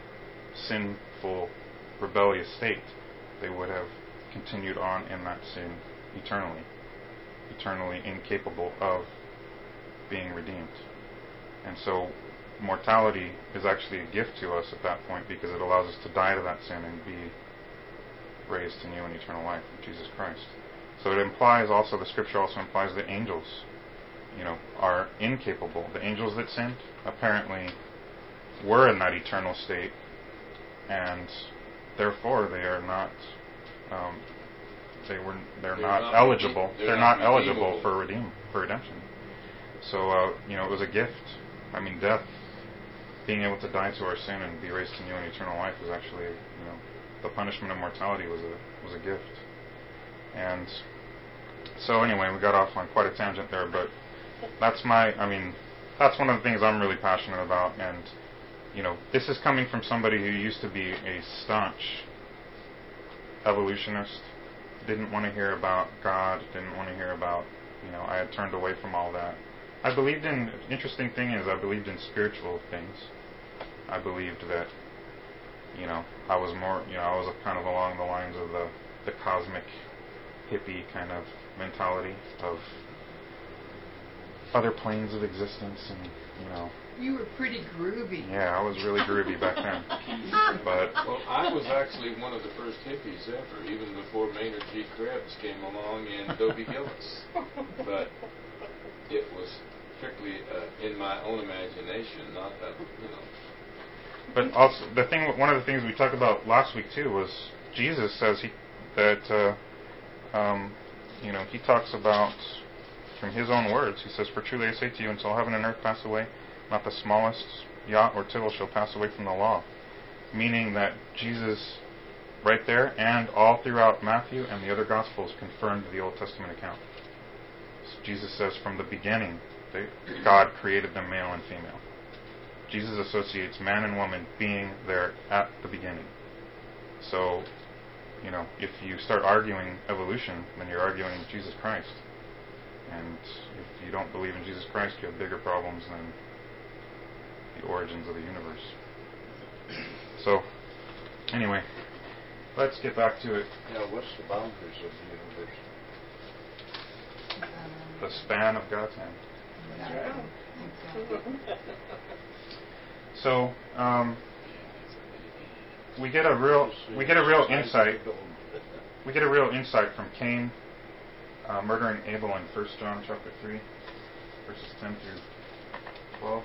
sinful, rebellious state, they would have continued on in that sin eternally, eternally incapable of being redeemed. And so mortality is actually a gift to us at that point, because it allows us to die to that sin and be raised to new and eternal life in Jesus Christ. So it implies also, the scripture also implies that angels, you know, are incapable. The angels that sinned apparently were in that eternal state, and therefore they are not um, they were they're, They're not, not eligible redeem- they're they're not not, eligible redeemable. for redeem for redemption. So uh, you know, it was a gift. I mean, death, being able to die to our sin and be raised to new and eternal life, was actually, you know, the punishment of mortality was a was a gift. And so anyway, we got off on quite a tangent there, but that's my I mean that's one of the things I'm really passionate about. And you know, this is coming from somebody who used to be a staunch evolutionist, didn't want to hear about God, didn't want to hear about, you know, I had turned away from all that. I believed in, interesting thing is, I believed in spiritual things. I believed that, you know, I was more, you know, I was kind of along the lines of the, the cosmic hippie kind of mentality of other planes of existence, and, you know. You were pretty groovy. Yeah, I was really groovy back then. But Well, I was actually one of the first hippies ever, even before Maynard G. Krebs came along and Dobie Gillis. But it was strictly uh, in my own imagination, not that, you know. But also, the thing, one of the things we talked about last week too was Jesus says he that uh, um, you know, he talks about, from his own words, he says, "For truly I say to you, until heaven and earth pass away, not the smallest jot or tittle shall pass away from the law." Meaning that Jesus, right there, and all throughout Matthew and the other Gospels, confirmed the Old Testament account. So Jesus says, from the beginning, they, God created them male and female. Jesus associates man and woman being there at the beginning. So, you know, if you start arguing evolution, then you're arguing Jesus Christ. And if you don't believe in Jesus Christ, you have bigger problems than the origins of the universe. So, anyway, let's get back to it. Yeah, what's the boundaries of the universe? The span of God's hand. Yeah. Exactly. So, um, we get a real, we get a real insight. we get a real insight from Cain uh, murdering Abel in First John chapter three, verses ten through twelve.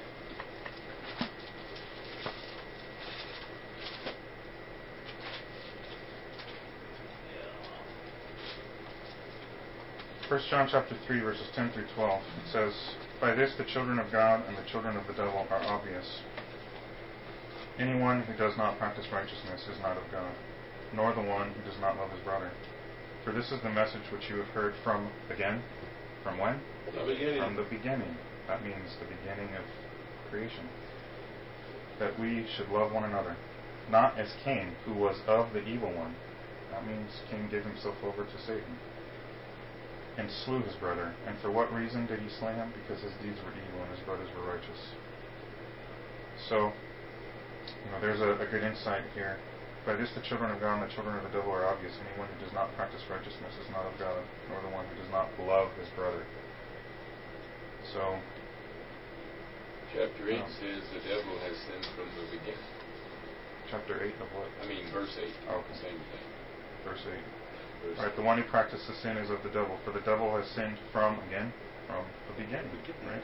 First John chapter three, verses ten through twelve. It says, "By this the children of God and the children of the devil are obvious. Anyone who does not practice righteousness is not of God, nor the one who does not love his brother. For this is the message which you have heard from," again, from when? The beginning. From the beginning. That means the beginning of creation. That we should love one another, not as Cain, who was of the evil one. That means Cain gave himself over to Satan and slew his brother. And for what reason did he slay him? Because his deeds were evil and his brothers were righteous. So, you know, there's a, a good insight here. By this the children of God and the children of the devil are obvious. Anyone who does not practice righteousness is not of God, nor the one who does not love his brother. So, Chapter eight um, says the devil has sinned from the beginning. chapter eight of what? I mean, verse eight. Oh, okay. Same thing. Verse eight. Verse Right, the one who practices sin is of the devil, for the devil has sinned from, again, from the beginning, right?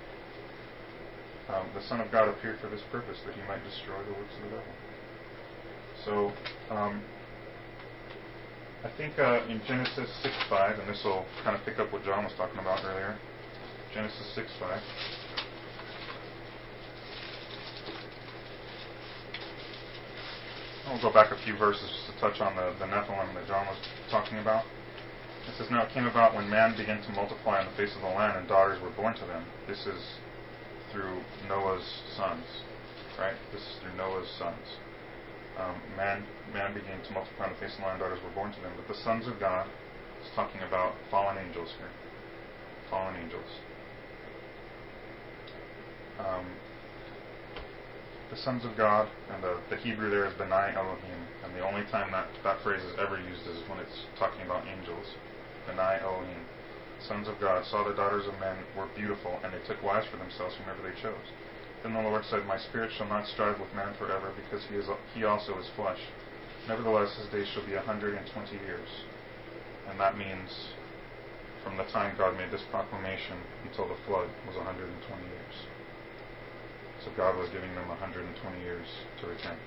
Um, the Son of God appeared for this purpose, that he might destroy the works of the devil. So, um, I think uh, in Genesis six five, and this will kind of pick up what John was talking about earlier, Genesis six five. We'll go back a few verses just to touch on the, the Nephilim that John was talking about. It says, "Now it came about when man began to multiply on the face of the land, and daughters were born to them." This is through Noah's sons, right? This is through Noah's sons. Um, man, man began to multiply on the face of the land, daughters were born to them. But the sons of God is talking about fallen angels here. Fallen angels. Um, the sons of God, and the, the Hebrew there is Benai Elohim, and the only time that, that phrase is ever used is when it's talking about angels. Benai Elohim. Sons of God saw the daughters of men were beautiful, and they took wives for themselves whomever they chose. Then the Lord said, "My spirit shall not strive with man forever, because he is he also is flesh. Nevertheless, his days shall be a hundred and twenty years." And that means from the time God made this proclamation until the flood was a hundred and twenty years. So God was giving them one hundred twenty years to repent.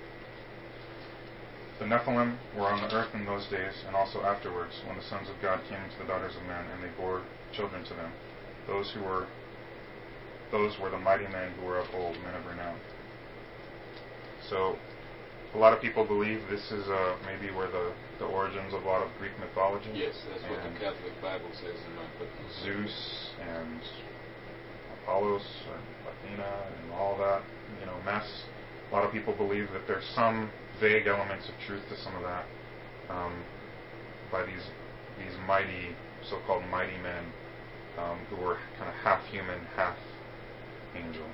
The Nephilim were on the earth in those days, and also afterwards, when the sons of God came into the daughters of men, and they bore children to them. Those who were those were the mighty men who were of old, men of renown. So, a lot of people believe this is uh, maybe where the, the origins of a lot of Greek mythology. Yes, that's what the and Catholic Bible says in my book. Zeus and Apollos and Athena and all that, you know, mess. A lot of people believe that there's some vague elements of truth to some of that um, by these these mighty, so-called mighty men um, who were kind of half human, half angel.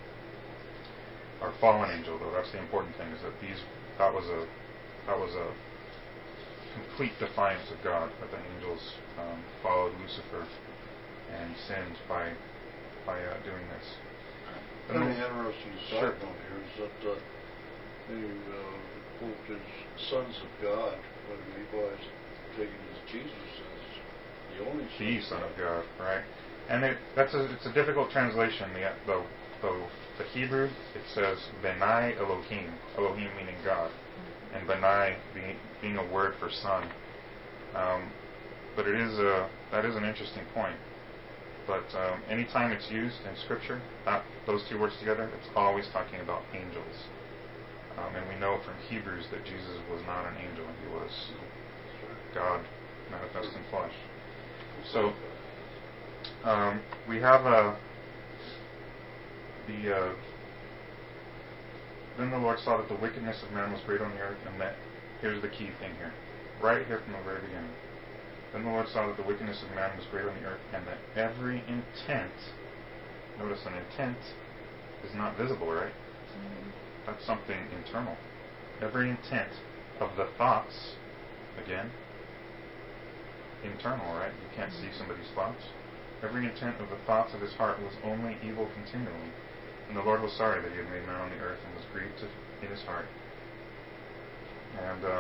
Or fallen angel, though. That's the important thing. Is that these that was a that was a complete defiance of God. That the angels um, followed Lucifer and sinned by by uh, doing this. Kind of interesting Sure. side note here is that uh, they uh, quote as sons of God when Levi's taken as Jesus as the only The Son of God, right? And it, that's a, it's a difficult translation. The, the the the Hebrew, it says Benai Elohim, Elohim meaning God, and Benai being, being a word for son. Um, but it is a that is an interesting point. But um, anytime it's used in Scripture, that, those two words together, it's always talking about angels. Um, and we know from Hebrews that Jesus was not an angel; he was God manifest in flesh. So um, we have a. The, uh, then the Lord saw that the wickedness of man was great on the earth, and that, here's the key thing here, right here from the very beginning. Then the Lord saw that the wickedness of man was great on the earth, and that every intent, notice an intent is not visible, right? Mm-hmm. That's something internal. Every intent of the thoughts, again, internal, right? You can't see somebody's thoughts. Every intent of the thoughts of his heart was only evil continually. And the Lord was sorry that he had made man on the earth, and was grieved to, in his heart. And um,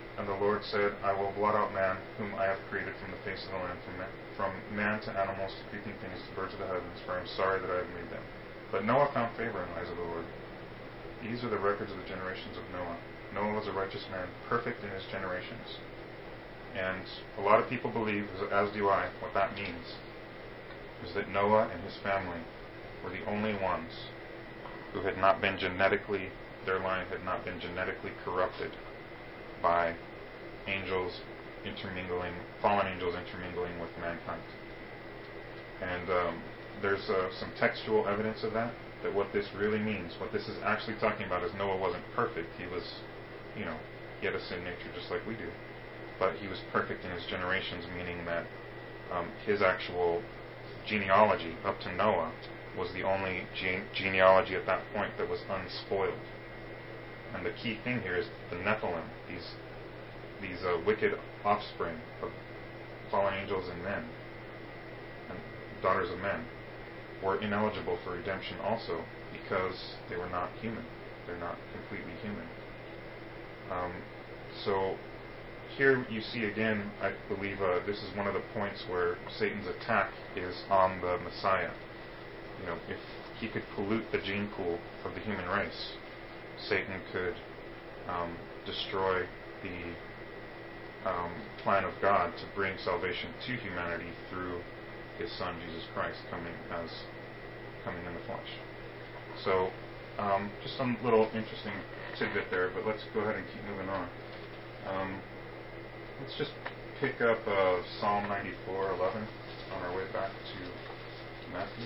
And the Lord said, I will blot out man, whom I have created from the face of the land, from man, from man to animals, to creeping things, to birds of the heavens, for I am sorry that I have made them. But Noah found favor in the eyes of the Lord. These are the records of the generations of Noah. Noah was a righteous man, perfect in his generations. And a lot of people believe, as do I, what that means is that Noah and his family were the only ones who had not been genetically, their line had not been genetically corrupted by angels intermingling, fallen angels intermingling with mankind. And um, there's uh, some textual evidence of that, that what this really means, what this is actually talking about is Noah wasn't perfect. He was, you know, he had a sin nature just like we do. But he was perfect in his generations, meaning that um, his actual genealogy up to Noah was the only gene- genealogy at that point that was unspoiled. And the key thing here is the Nephilim, these these uh, wicked offspring of fallen angels and men, and daughters of men, were ineligible for redemption also because they were not human. They're not completely human. Um, so here you see again, I believe uh, this is one of the points where Satan's attack is on the Messiah. You know, if he could pollute the gene pool of the human race, Satan could um, destroy the um, plan of God to bring salvation to humanity through His Son Jesus Christ coming as coming in the flesh. So, um, just some little interesting tidbit there, but let's go ahead and keep moving on. Um, let's just pick up uh, Psalm ninety-four eleven on our way back to Matthew.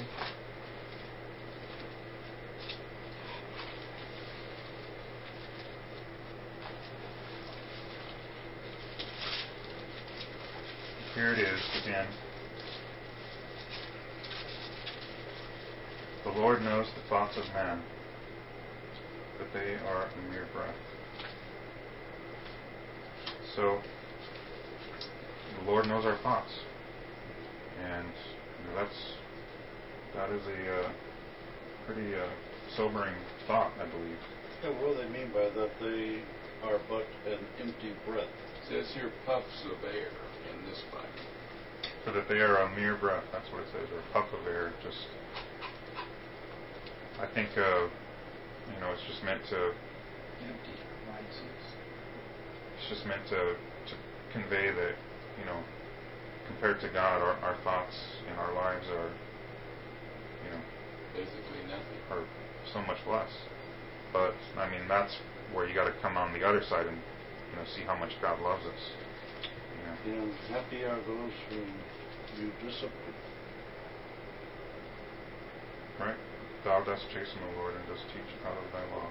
Here it is again. The Lord knows the thoughts of man, that they are a mere breath. So, the Lord knows our thoughts, and you know, that's that is a uh, pretty uh, sobering thought, I believe. Yeah, what do they mean by that? They are but an empty breath. It says here puffs of air in this Bible. So that they are a mere breath, that's what it says, or a puff of air. Just, I think, uh, you know, it's just meant to. Empty, right? It's just meant to to convey that, you know, compared to God, our, our thoughts in our lives are, you know, basically nothing, are so much less. But I mean, that's where you got to come on the other side and, you know, see how much God loves us. You know. And happy are those whom you discipline. Right? Thou dost chasten, O Lord, and dost teach out of thy law.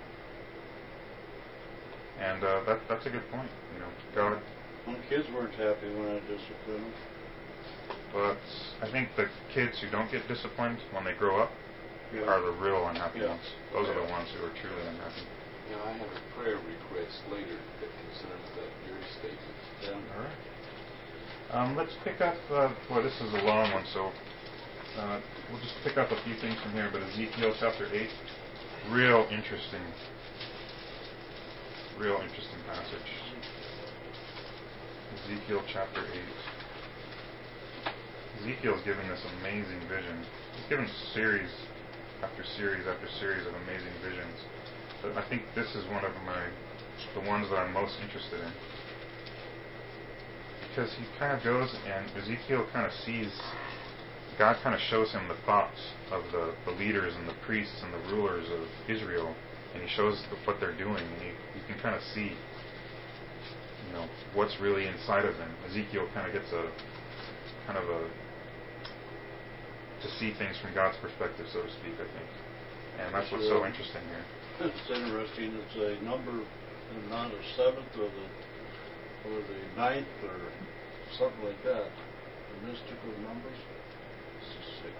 And uh, that that's a good point. You know, God. My kids weren't happy when I disciplined them. But I think the kids who don't get disciplined when they grow up Yeah. are the real unhappy Yeah. ones. Those are the ones who are truly unhappy. Now, I have a prayer request later that concerns that very statement. Yeah. All right. Um, let's pick up. Uh, boy, this is a long one, so uh, we'll just pick up a few things from here. But Ezekiel chapter eight, real interesting, real interesting passage. Ezekiel chapter eight. Ezekiel's given this amazing vision. He's given series after series after series of amazing visions. But I think this is one of my, the ones that I'm most interested in. Because he kind of goes and Ezekiel kind of sees, God kind of shows him the thoughts of the, the leaders and the priests and the rulers of Israel. And he shows the, what they're doing. And you, you can kind of see, you know, what's really inside of them. Ezekiel kind of gets a, kind of a, to see things from God's perspective, so to speak, I think. And that's what's so interesting here. It's interesting. It's a number, not a seventh or the or the ninth or something like that. The mystical numbers. It's a six.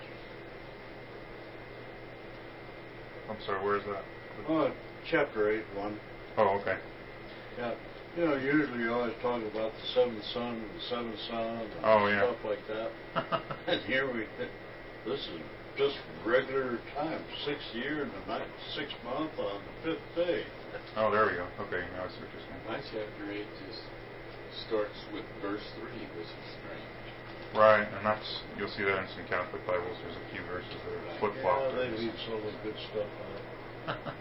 I'm sorry, where is that? Oh, chapter eight, one. Oh, okay. Yeah. You know, usually you always talk about the seventh son and the seventh son and Oh, yeah. stuff like that. And here we, this is just regular time, sixth year and the ninth, sixth month on the fifth day. Oh, there we go. Okay, now I see what you're saying. My chapter eight just starts with verse three, which is strange. Right, and that's, you'll see that in some Catholic Bibles. There's a few verses that are flip-flopped. Yeah, they leave some of the good stuff out.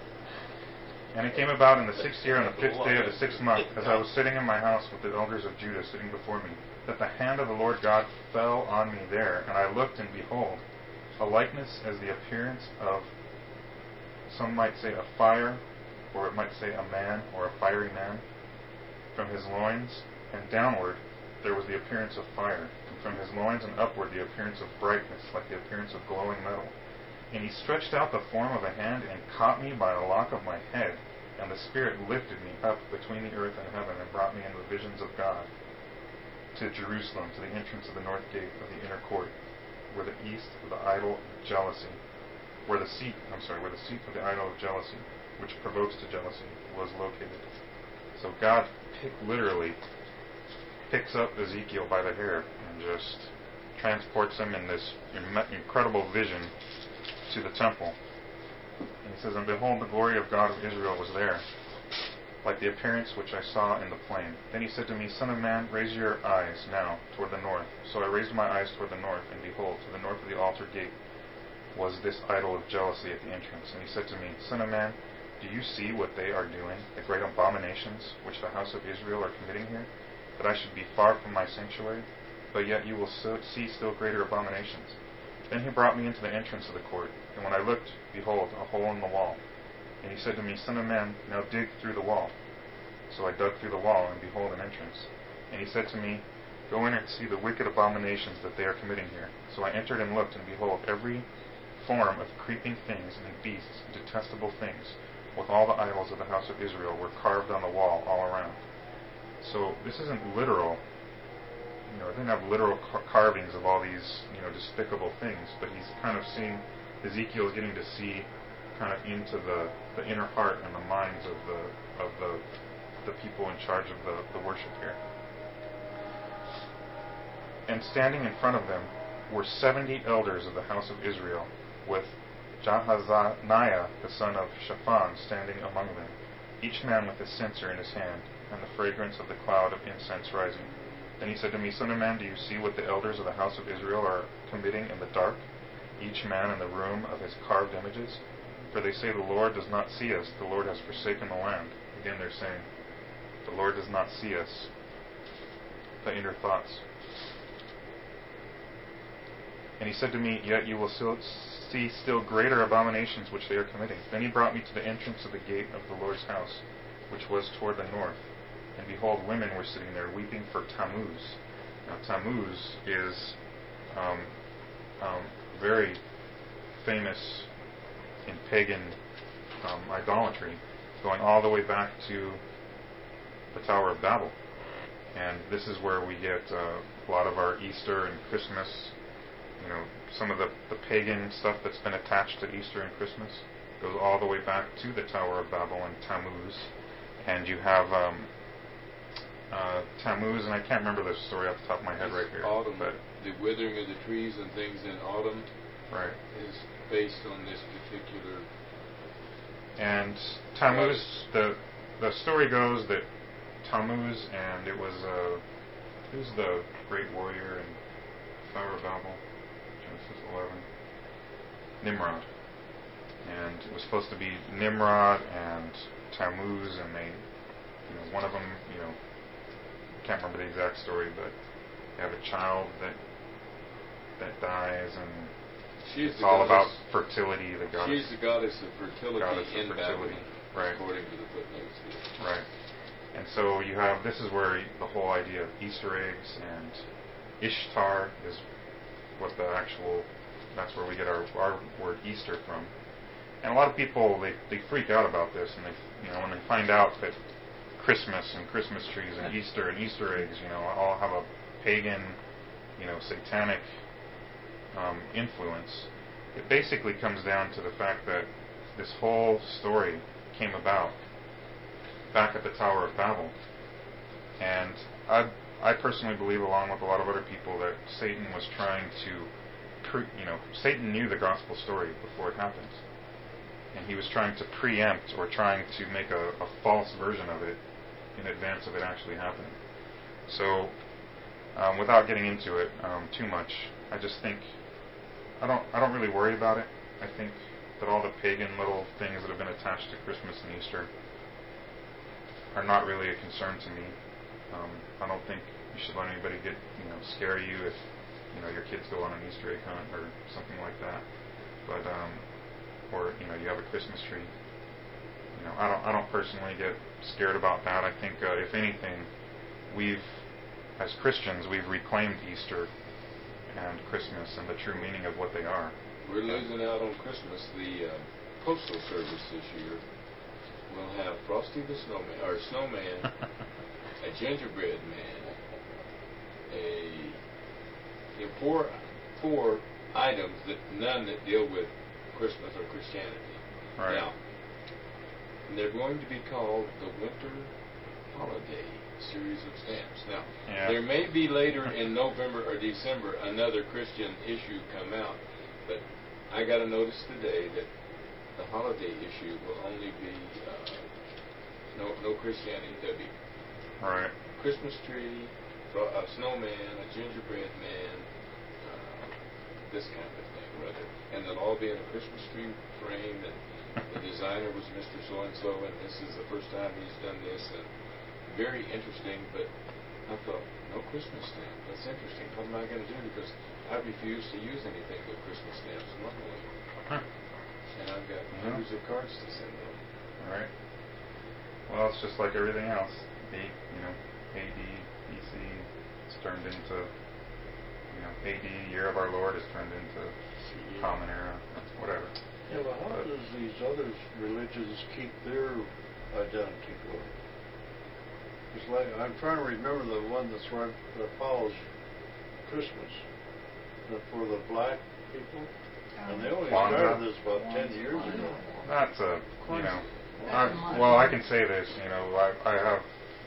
And it came about in the sixth year, on the fifth day of the sixth month, as I was sitting in my house with the elders of Judah sitting before me, that the hand of the Lord God fell on me there, and I looked, and behold, a likeness as the appearance of, some might say, a fire, or it might say a man, or a fiery man. From his loins and downward there was the appearance of fire, and from his loins and upward the appearance of brightness, like the appearance of glowing metal. And he stretched out the form of a hand and caught me by a lock of my head, and the Spirit lifted me up between the earth and heaven and brought me in the visions of God to Jerusalem, to the entrance of the north gate of the inner court, where the east of the idol of jealousy, where the seat, I'm sorry, where the seat of the idol of jealousy, which provokes to jealousy, was located. So God pick, literally picks up Ezekiel by the hair and just transports him in this incredible vision to the temple. And he says, and behold, the glory of God of Israel was there, like the appearance which I saw in the plain. Then he said to me, Son of man, raise your eyes now toward the north. So I raised my eyes toward the north, and behold, to the north of the altar gate was this idol of jealousy at the entrance. And he said to me, Son of man, do you see what they are doing, the great abominations which the house of Israel are committing here? That I should be far from my sanctuary? But yet you will so see still greater abominations. Then he brought me into the entrance of the court, and when I looked, behold, a hole in the wall. And he said to me, Son of man, now dig through the wall. So I dug through the wall, and behold, an entrance. And he said to me, Go in and see the wicked abominations that they are committing here. So I entered and looked, and behold, every form of creeping things and beasts and detestable things, with all the idols of the house of Israel, were carved on the wall all around. So this isn't literal. You know, it didn't have literal car- carvings of all these, you know, despicable things, but he's kind of seeing, Ezekiel is getting to see kind of into the, the inner heart and the minds of the of the the people in charge of the, the worship here. And standing in front of them were seventy elders of the house of Israel, with Jahaziah the son of Shaphan standing among them, each man with a censer in his hand, and the fragrance of the cloud of incense rising. Then he said to me, Son of man, do you see what the elders of the house of Israel are committing in the dark, each man in the room of his carved images? For they say, the Lord does not see us, the Lord has forsaken the land. Again, they're saying, the Lord does not see us, the inner thoughts. And he said to me, Yet you will still see still greater abominations which they are committing. Then he brought me to the entrance of the gate of the Lord's house, which was toward the north. And behold, women were sitting there weeping for Tammuz. Now Tammuz is um, um, very famous in pagan um, idolatry, going all the way back to the Tower of Babel. And this is where we get uh, a lot of our Easter and Christmas, you know, some of the, the pagan stuff that's been attached to Easter and Christmas goes all the way back to the Tower of Babel and Tammuz. And you have um, uh, Tammuz, and I can't remember the story off the top of my head It's right here. Autumn, but the withering of the trees and things in autumn, right, is based on this particular. And Tammuz, the the story goes that Tammuz, and it was uh, who's the great warrior in Tower of Babel, Genesis eleven, Nimrod, and it was supposed to be Nimrod and Tammuz, and they, you know, one of them, you know, can't remember the exact story, but they have a child that that dies, and She's it's the all about goddess- fertility. The goddess, She's the goddess of fertility goddess in of fertility, Babylon, right? according to the footnotes here. Right. And so you have, this is where the whole idea of Easter eggs and Ishtar is what the actual, that's where we get our, our word Easter from. And a lot of people, they, they freak out about this, and they, you know, when they find out that Christmas and Christmas trees and Easter and Easter eggs, you know, all have a pagan, you know, satanic um, influence. It basically comes down to the fact that this whole story came about back at the Tower of Babel. And I I personally believe, along with a lot of other people, that Satan was trying to, pre, you know, Satan knew the gospel story before it happened. and he was trying to preempt or trying to make a, a false version of it in advance of it actually happening. So, um, without getting into it um, too much, I just think I don't I don't really worry about it. I think that all the pagan little things that have been attached to Christmas and Easter are not really a concern to me. Um, I don't think you should let anybody get you know scare you if you know your kids go on an Easter egg hunt or something like that. But um, or you know you have a Christmas tree. You know I don't I don't personally get scared about that. I think uh, if anything, we've as Christians we've reclaimed Easter and Christmas and the true meaning of what they are. We're losing out on Christmas. The uh, Postal Service this year will have Frosty the Snowman, or Snowman, a gingerbread man, a you know, four four items that none that deal with Christmas or Christianity. Right. Now, they're going to be called the Winter Holiday series of stamps. Now, yeah. there may be later in November or December another Christian issue come out, but I got a notice today that the holiday issue will only be uh, no no Christianity. There'll be right. Christmas tree, a snowman, a gingerbread man, uh, this kind of thing, rather, and they'll all be in a Christmas tree frame. And the designer was Mister So and So, and this is the first time he's done this. And very interesting, but I thought, no Christmas stamp. That's interesting. What am I going to do? Because I refuse to use anything but Christmas stamps normally. Huh. And I've got Yeah. hundreds of cards to send them. All right. Well, it's just like everything else. A, you know, A D, B C, it's turned into, you know, A D, Year of Our Lord, is turned into Common Era, whatever. Yeah, but how But- does these other religions keep their identity going? It's like, I'm trying to remember the one that's right, that follows Christmas, that for the black people, and they only Kwanzaa. started this about ten years ago. That's a, you know, I, well, I can say this, you know, I, I have,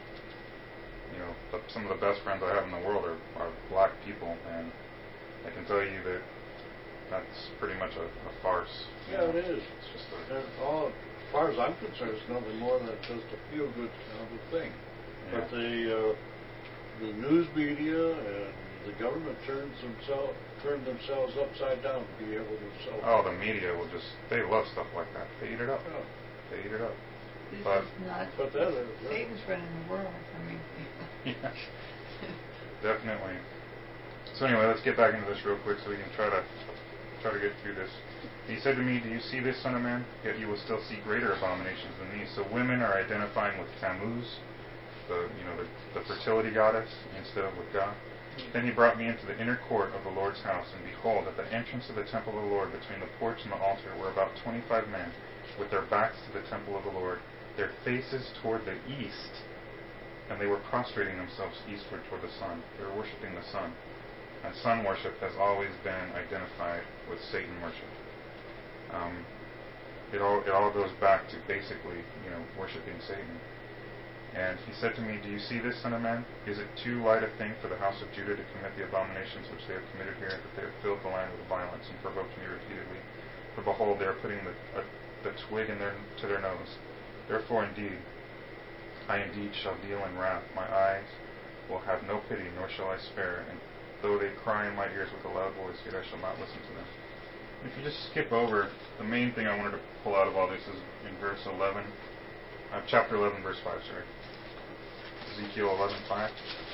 you know, the, some of the best friends I have in the world are, are black people, and I can tell you that that's pretty much a, a farce. you Yeah, know. it is. It's just a, And all, as far as I'm concerned, it's nothing more than just a feel-good kind of a thing. Yeah. But the uh, the news media and the government turns themselves turn themselves upside down to be able to sell. oh, the media will just, they love stuff like that. They eat it up. Yeah. They eat it up. This But- is not, But that is, that, Satan's running the world, I mean. Yeah, definitely. So anyway, let's get back into this real quick so we can try to try to get through this. He said to me, "Do you see this, Son of Man? Yet you will still see greater abominations than these." So women are identifying with Tammuz, the you know the, the fertility goddess, instead of with God. Then he brought me into the inner court of the Lord's house, and behold, at the entrance of the temple of the Lord, between the porch and the altar, were about twenty-five men, with their backs to the temple of the Lord, their faces toward the east, and they were prostrating themselves eastward toward the sun. They were worshiping the sun. And sun worship has always been identified with Satan worship. Um, it all it all goes back to basically, you know, worshiping Satan. And he said to me, "Do you see this, Son of Man? Is it too light a thing for the house of Judah to commit the abominations which they have committed here, that they have filled the land with violence and provoked me repeatedly? For behold, they are putting the, a, the twig in their, to their nose. Therefore, indeed, I indeed shall deal in wrath. My eyes will have no pity, nor shall I spare. And though they cry in my ears with a loud voice, yet I shall not listen to them." If you just skip over, the main thing I wanted to pull out of all this is in verse eleven, uh, chapter eleven, verse five, sorry. Ezekiel eleven five.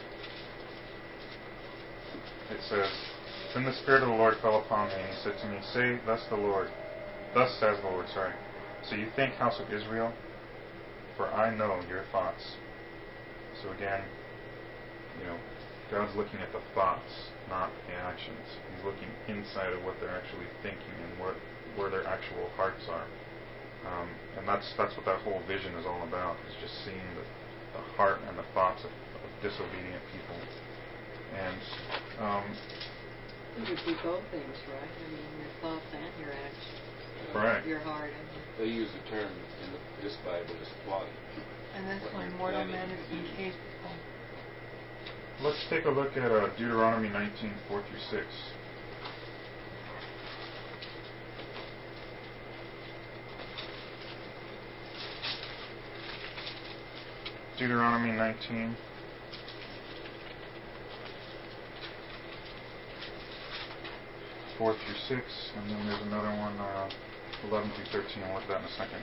It says, "Then the Spirit of the Lord fell upon me, and he said to me, Say, thus the Lord, thus says the Lord, sorry. So you think, house of Israel, for I know your thoughts." So again, you know, God's looking at the thoughts, not the actions. He's looking inside of what they're actually thinking and where, where their actual hearts are. Um, and that's that's what that whole vision is all about, is just seeing the, the heart and the thoughts of, of disobedient people. And um, It would be both things, right? I mean, your thoughts and your actions. Uh, Right. Your heart and your... They use the term in the, this Bible as plotting. And that's What why you're mortal planning man is to do. incapable. let's take a look at uh, Deuteronomy nineteen four through six. Deuteronomy nineteen. four through six, and then there's another one, uh, eleven through thirteen. I'll look at that in a second.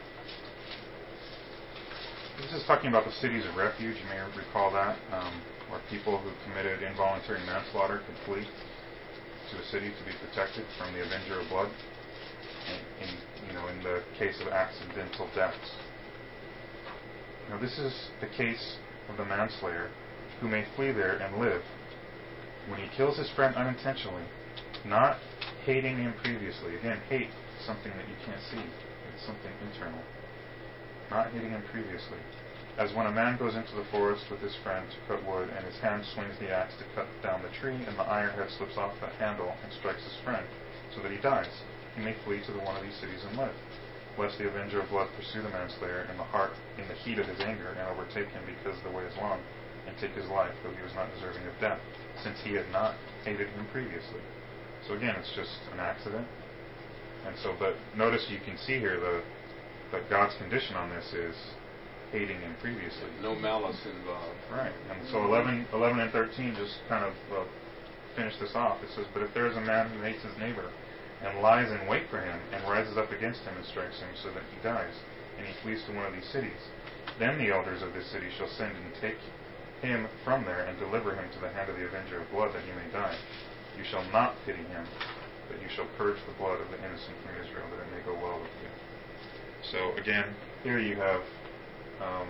This is talking about the cities of refuge. You may recall that, um, where people who committed involuntary manslaughter could flee to a city to be protected from the avenger of blood, in, in, you know, in the case of accidental deaths. Now, this is the case of the manslayer who may flee there and live when he kills his friend unintentionally, not hating him previously. Again, hate is something that you can't see. It's something internal. Not hating him previously. As when a man goes into the forest with his friend to cut wood, and his hand swings the axe to cut down the tree, and the iron head slips off the handle and strikes his friend, so that he dies. He may flee to the one of these cities and live, lest the avenger of blood pursue the manslayer in the heart, in the heat of his anger, and overtake him because the way is long, and take his life, though he was not deserving of death, since he had not hated him previously. So again, it's just an accident. And so, but notice you can see here the that God's condition on this is hating him previously. No malice involved. Right. And so eleven, eleven and thirteen just kind of uh, finish this off. It says, "But if there is a man who hates his neighbor, and lies in wait for him, and rises up against him and strikes him so that he dies, and he flees to one of these cities, then the elders of this city shall send and take him from there, and deliver him to the hand of the avenger of blood, that he may die. You shall not pity him, but you shall purge the blood of the innocent from Israel, that it may go well with you." So again, here you have, um,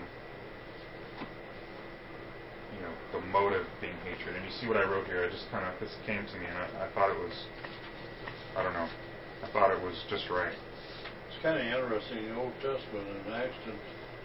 you know, the motive being hatred. And you see what I wrote here. I just kind of, this came to me, and I, I thought it was, I don't know, I thought it was just right. It's kind of interesting. In the Old Testament, an accident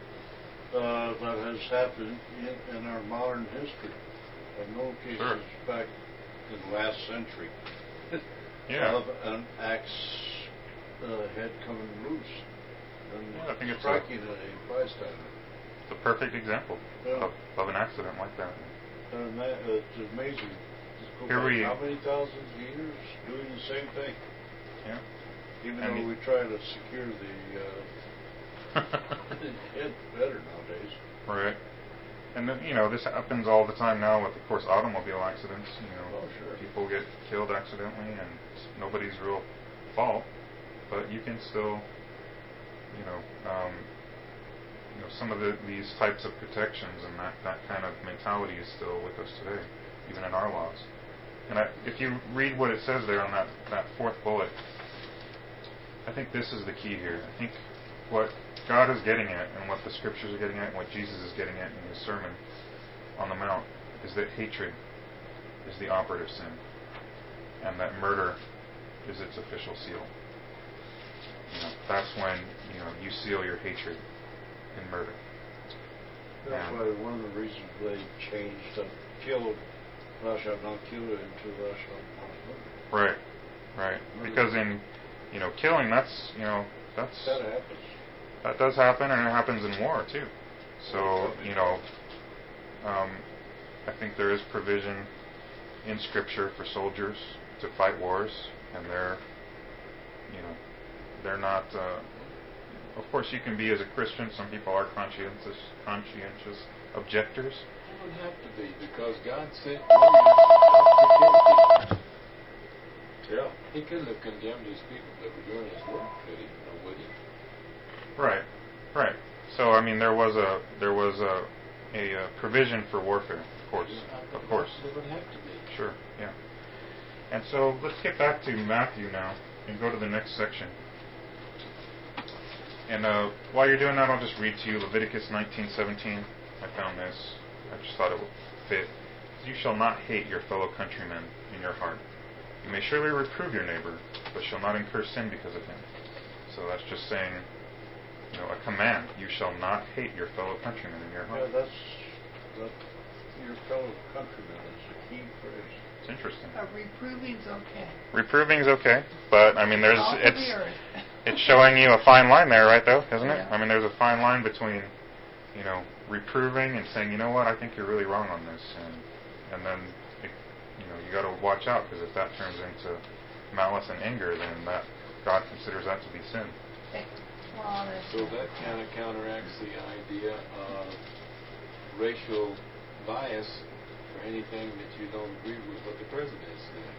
uh, that has happened in, in our modern history. I've known cases Sure. back in the last century Yeah. of an axe uh, head coming loose and Yeah, I think it's striking a, a bystander. It's a perfect example Yeah. of, of an accident like that. And that, it's amazing. Just go Here back we- how many thousands of years doing the same thing? Yeah. Even And though the- we try to secure the uh, head better nowadays. Right. And then, you know, this happens all the time now with, of course, automobile accidents. You know, Oh, sure. people get killed accidentally, and it's nobody's real fault. But you can still, you know, um, you know, some of the, these types of protections and that, that kind of mentality is still with us today, even in our laws. And I, if you read what it says there on that, that fourth bullet, I think this is the key here. I think what God is getting at, and what the Scriptures are getting at, and what Jesus is getting at in His Sermon on the Mount, is that hatred is the operative sin, and that murder is its official seal. You know, that's when, you know, you seal your hatred in murder. That's And- why one of the reasons they changed the kill, thou shalt not kill, into thou shalt not murder. Right, right. Because in, you know, killing, that's, you know, that's That happens. that does happen, and it happens in war too. So, you know, um, I think there is provision in Scripture for soldiers to fight wars, and they're, you know, they're not. Uh, of course, you can be as a Christian. Some people are conscientious, conscientious objectors. It would have to be, because God sent warriors to kill people. Yeah. He couldn't have condemned his people that were doing his work, could he? Or would he? Right, right. So, I mean, there was a there was a a, uh provision for warfare, of course, Yeah, of course. It would have to be. Sure, yeah. And so let's get back to Matthew now and go to the next section. And uh, while you're doing that, I'll just read to you Leviticus nineteen seventeen. I found this. I just thought it would fit. You shall not hate your fellow countrymen in your heart. You may surely reprove your neighbor, but shall not incur sin because of him. So that's just saying, you know, a command. You shall not hate your fellow countrymen in your heart. Yeah, that's, that, your fellow countrymen is a key phrase. It's interesting. Uh, reproving's okay. Reproving's okay, but I mean, there's All it's the earth. it's showing you a fine line there, right? Though, isn't it? Yeah. I mean, there's a fine line between, you know, reproving and saying, you know what, I think you're really wrong on this, and and then, it, you know, you got to watch out, because if that turns into malice and anger, then that God considers that to be sin. Okay. Well, that's So that kind of counteracts the idea of racial bias for anything that you don't agree with what the president is saying.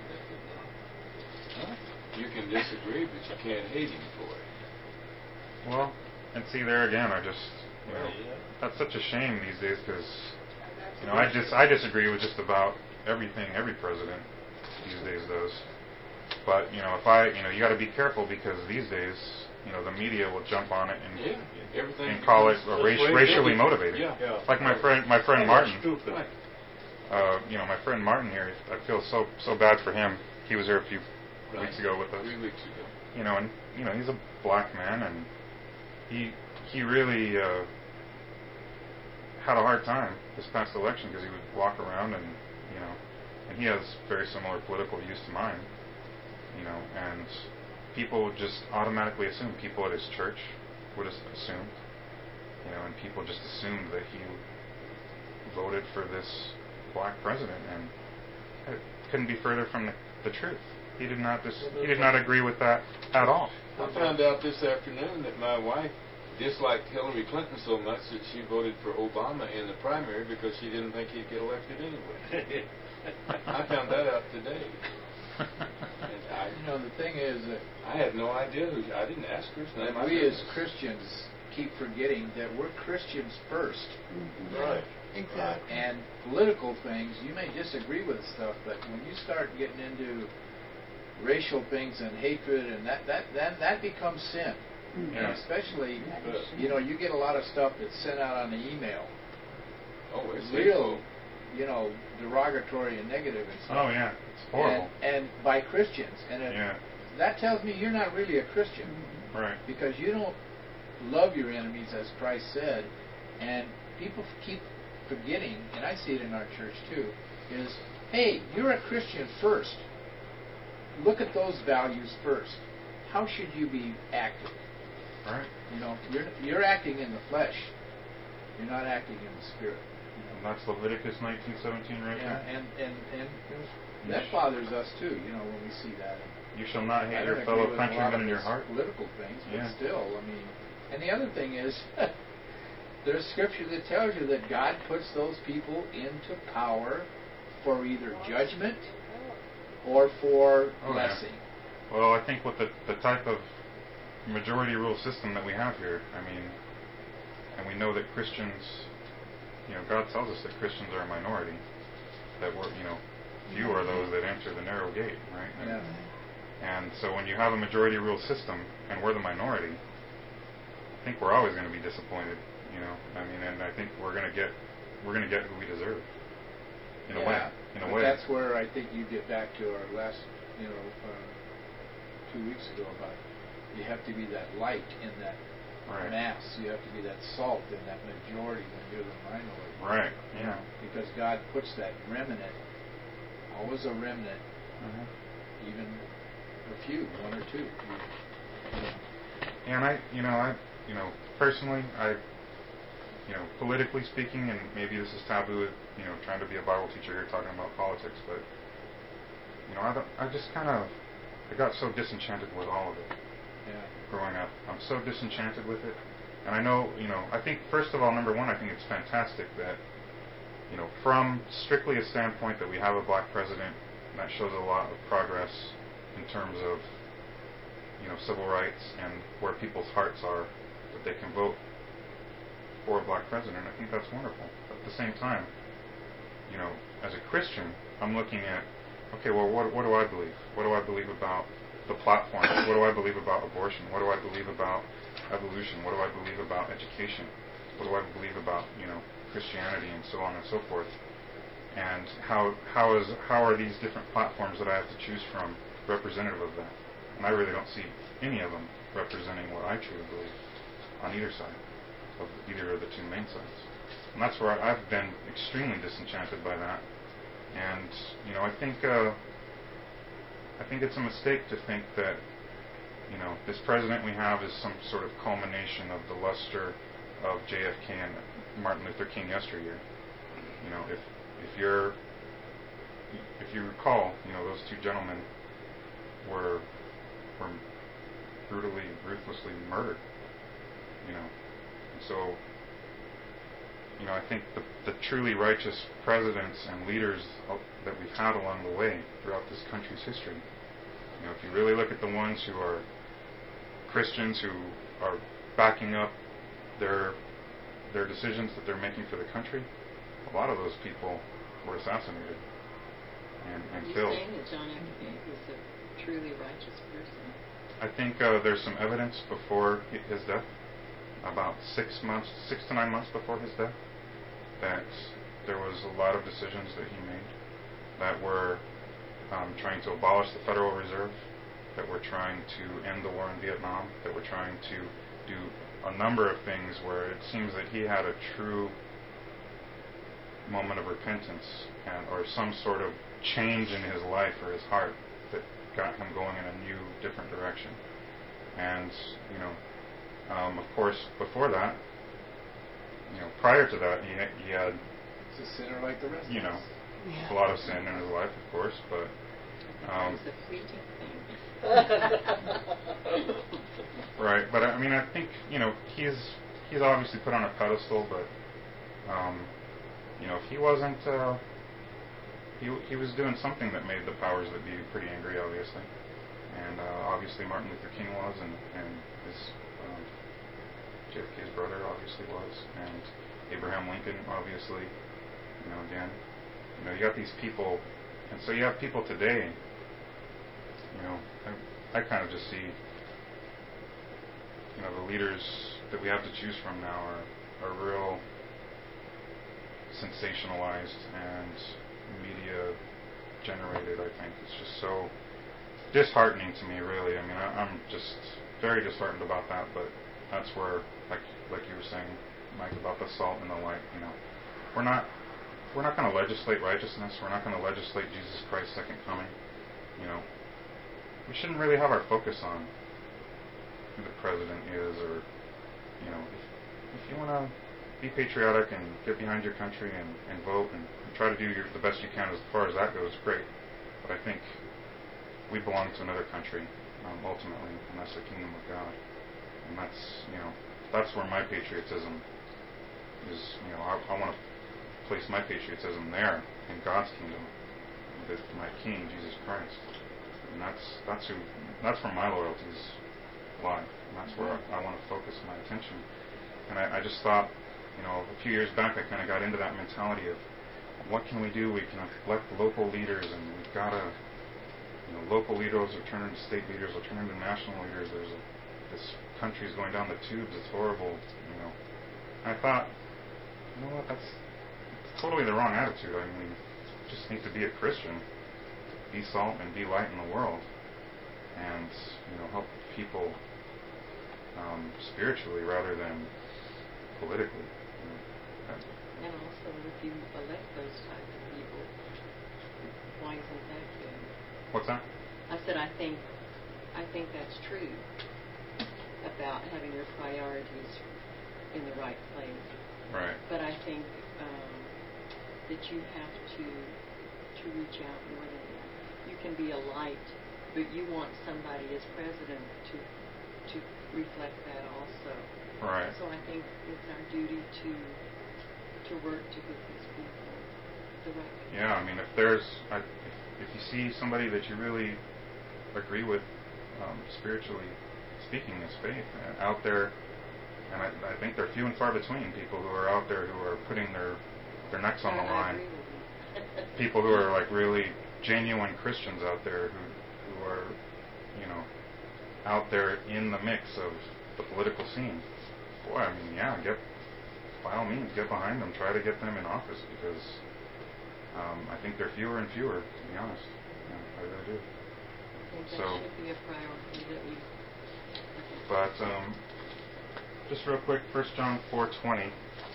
Huh? You can disagree, but you can't hate him for it. Well, and see there again, I just, you know, Right, yeah. that's such a shame these days because, you know, I just I disagree with just about everything every president these days does. But you know, if I, you know, you got to be careful because these days, you know, the media will jump on it and Yeah, everything and call it becomes- a raci- racially motivated. Yeah. Yeah. Like my friend, my friend Oh, that's Martin. stupid. Right. Uh, you know, my friend Martin here. I feel so so bad for him. He was here a few Right. weeks ago with us. Three weeks ago. You know, and you know, he's a black man, and he he really uh, had a hard time this past election because he would walk around and you know, and he has very similar political views to mine. You know, and people would just automatically assume people at his church would have assumed, you know, and people just assumed that he voted for this black president, and it couldn't be further from the, the truth. He did not dis- he did not agree with that at all. I found out this afternoon that my wife disliked Hillary Clinton so much that she voted for Obama in the primary because she didn't think he'd get elected anyway. I found that out today. And I, You know, the thing is that I had no idea who. I didn't ask her his name. I we knew as it. Christians keep forgetting that we're Christians first. Right. Exactly. And political things, you may disagree with stuff, but when you start getting into racial things and hatred, and that that that, that becomes sin. Yeah. And especially, Good. you know, you get a lot of stuff that's sent out on the email. Oh, it's Real, you know, derogatory and negative and stuff. Oh yeah, it's horrible. And, and by Christians. And it, Yeah, that tells me you're not really a Christian. right. Because you don't love your enemies as Christ said, and people f- keep forgetting, and I see it in our church too, is, hey, you're a Christian first. Look at those values first. How should you be acting? Right. You know, you're you're acting in the flesh. You're not acting in the spirit. And that's Leviticus nineteen seventeen right Yeah, there. and, and, and that bothers us too, you know, when we see that. You shall not I hate don't your agree fellow with a lot countrymen of in your his heart. political things, but Yeah. still, I mean, and the other thing is, there's scripture that tells you that God puts those people into power for either judgment or for Oh, yeah. blessing. Well, I think with the the type of majority rule system that we have here, I mean, and we know that Christians, you know, God tells us that Christians are a minority, that we're, you know, few are those that enter the narrow gate, right? And, Yeah. and so when you have a majority rule system and we're the minority, I think we're always going to be disappointed, you know. I mean, and I think we're going to get we're going to get who we deserve, in a way. Yeah, In a but way. that's where I think you get back to our last, you know, uh, two weeks ago about you have to be that light in that Right. mass. You have to be that salt in that majority when you're the minority. Right. Yeah. Because God puts that remnant, always a remnant, Mhm. even a few, one or two. And I, you know, I, you know, personally, I, you know, politically speaking, and maybe this is taboo, you know, trying to be a Bible teacher here talking about politics, but, you know, I, don't, I just kind of, I got so disenchanted with all of it Yeah. growing up. I'm so disenchanted with it. And I know, you know, I think, first of all, number one, I think it's fantastic that, you know, from strictly a standpoint that we have a black president, that shows a lot of progress in terms of, you know, civil rights and where people's hearts are, that they can vote for a black president. I think that's wonderful. But at the same time, you know, as a Christian, I'm looking at, okay, well, what, what do I believe? What do I believe about the platform? What do I believe about abortion? What do I believe about evolution? What do I believe about education? What do I believe about, you know, Christianity and so on and so forth? And how how is how are these different platforms that I have to choose from representative of that? And I really don't see any of them representing what I truly believe on either side of either of the two main sides. And that's where I've been extremely disenchanted by that. And you know, I think uh, I think it's a mistake to think that, you know, this president we have is some sort of culmination of the luster of J F K and Martin Luther King yesteryear. You know, if if you're if you recall, you know, those two gentlemen were were brutally, ruthlessly murdered. You know, and so, you know, I think the, the truly righteous presidents and leaders that we've had along the way throughout this country's history, you know, if you really look at the ones who are Christians, who are backing up their their decisions that they're making for the country, a lot of those people were assassinated and, and You're killed. saying that John F. Kennedy was a truly righteous person? I think uh, there's some evidence before his death, about six months, six to nine months before his death, that there was a lot of decisions that he made that were um, trying to abolish the Federal Reserve, that were trying to end the war in Vietnam, that were trying to do a number of things where it seems that he had a true moment of repentance and, or some sort of change in his life or his heart that got him going in a new, different direction. And, you know, um, of course, before that, you know, prior to that, he, he had, He's a sinner like the rest you of know, us. a lot of sin in his life, of course, but um, It was a fleeting thing. right. But I mean, I think, you know, he's he's obviously put on a pedestal, but um, you know, if he wasn't, uh, he he was doing something that made the powers that be pretty angry, obviously, and uh, obviously Martin Luther King was, and and his um, J F K's brother obviously was, and Abraham Lincoln, obviously, you know, again, you know, you got these people, and so you have people today. You know, I, I kind of just see, you know, the leaders that we have to choose from now are, are real sensationalized and media generated, I think. It's just so disheartening to me, really. I mean, I, I'm just very disheartened about that, but that's where, like like you were saying, Mike, about the salt and the light, you know. We're not, we're not going to legislate righteousness. We're not going to legislate Jesus Christ's second coming, you know. We shouldn't really have our focus on who the president is, or, you know, if, if you want to be patriotic and get behind your country and, and vote and, and try to do your, the best you can as far as that goes, great. But I think we belong to another country, um, ultimately, and that's the kingdom of God. And that's, you know, that's where my patriotism is, you know, I, I want to place my patriotism there in God's kingdom, with my King, Jesus Christ. And that's that's who that's where my loyalties lie. And that's where I, I want to focus my attention. And I, I just thought, you know, a few years back, I kind of got into that mentality of what can we do? We can elect local leaders, and we've got to, you know, local leaders will turn into state leaders, will turn into national leaders. There's a, this country's going down the tubes. It's horrible, you know. And I thought, you know what? That's, that's totally the wrong attitude. I mean, you just need to be a Christian. Be salt and be light in the world, and, you know, help people um, spiritually rather than politically. You know. And also, if you elect those type of people, why isn't that good? What's that? I said I think I think that's true about having your priorities in the right place. Right. But I think um, that you have to to reach out more than that. You can be a light, but you want somebody as president to to reflect that also. Right. So I think it's our duty to to work to get these people the right. Yeah, I mean, if there's, I, if, if you see somebody that you really agree with, um, spiritually speaking, as faith, uh, out there, and I, I think they're few and far between, people who are out there who are putting their their necks on the I, I line. agree with you. People who are like really genuine Christians out there who who are, you know, out there in the mix of the political scene. Boy, I mean, yeah, get by all means get behind them, try to get them in office, because um, I think they're fewer and fewer, to be honest. Yeah, I really do. I think that So, should be a priority that we. but um, just real quick, First John four twenty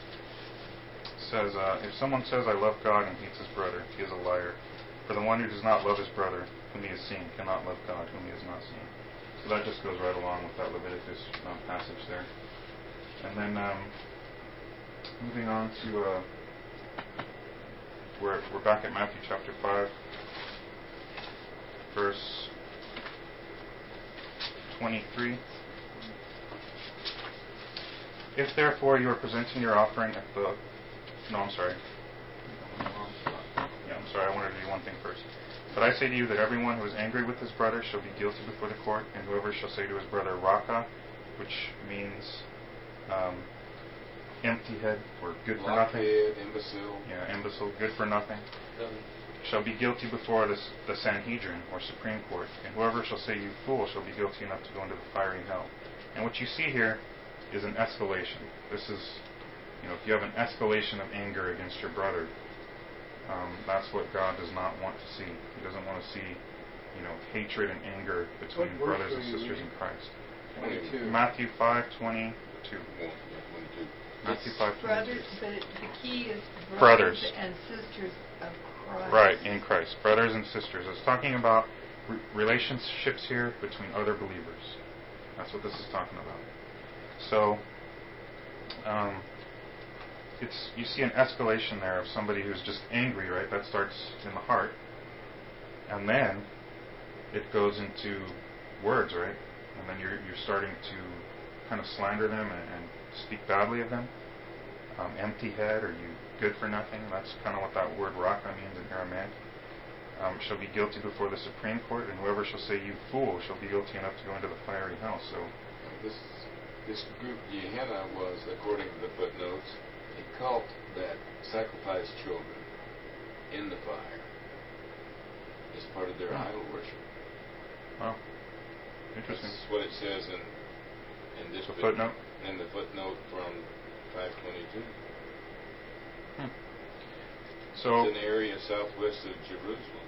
says, uh, if someone says, I love God and hates his brother, he is a liar. For the one who does not love his brother, whom he has seen, cannot love God, whom he has not seen. So that just goes right along with that Leviticus um, passage there. And then um, moving on to, uh, we're, we're back at Matthew chapter five, verse twenty-three. If therefore you are presenting your offering at the No, I'm sorry. Yeah, I'm sorry. I wanted to do one thing first. But I say to you that everyone who is angry with his brother shall be guilty before the court, and whoever shall say to his brother, Raka, which means um, empty head or good for nothing. Blockhead, imbecile. Yeah, imbecile, good for nothing. Shall be guilty before the, the Sanhedrin or Supreme Court, and whoever shall say you fool shall be guilty enough to go into the fiery hell. And what you see here is an escalation. This is, you know, if you have an escalation of anger against your brother, um, that's what God does not want to see. He doesn't want to see, you know, hatred and anger between What verse brothers are and you sisters reading? in Christ. twenty-two. Matthew five twenty-two. Yeah, twenty-two. Matthew five Brothers, twenty-two. but it, the key is Brothers. brothers and sisters of Christ. Right, in Christ. Brothers and sisters. It's talking about re- relationships here between other believers. That's what this is talking about. So, um, it's you see an escalation there of somebody who's just angry, right? That starts in the heart. And then it goes into words, right? And then you're, you're starting to kind of slander them and, and speak badly of them. Um, empty head, or you good for nothing. That's kind of what that word raka means in Aramaic. Um, shall be guilty before the Supreme Court, and whoever shall say you fool shall be guilty enough to go into the fiery hell. So, This this group Gehenna was, according to the footnotes, a cult that sacrificed children in the fire as part of their Hmm. idol worship. wow, interesting. That's what it says in in this The bit- footnote? in the footnote from five twenty-two. Hmm. So, It's an area southwest of Jerusalem.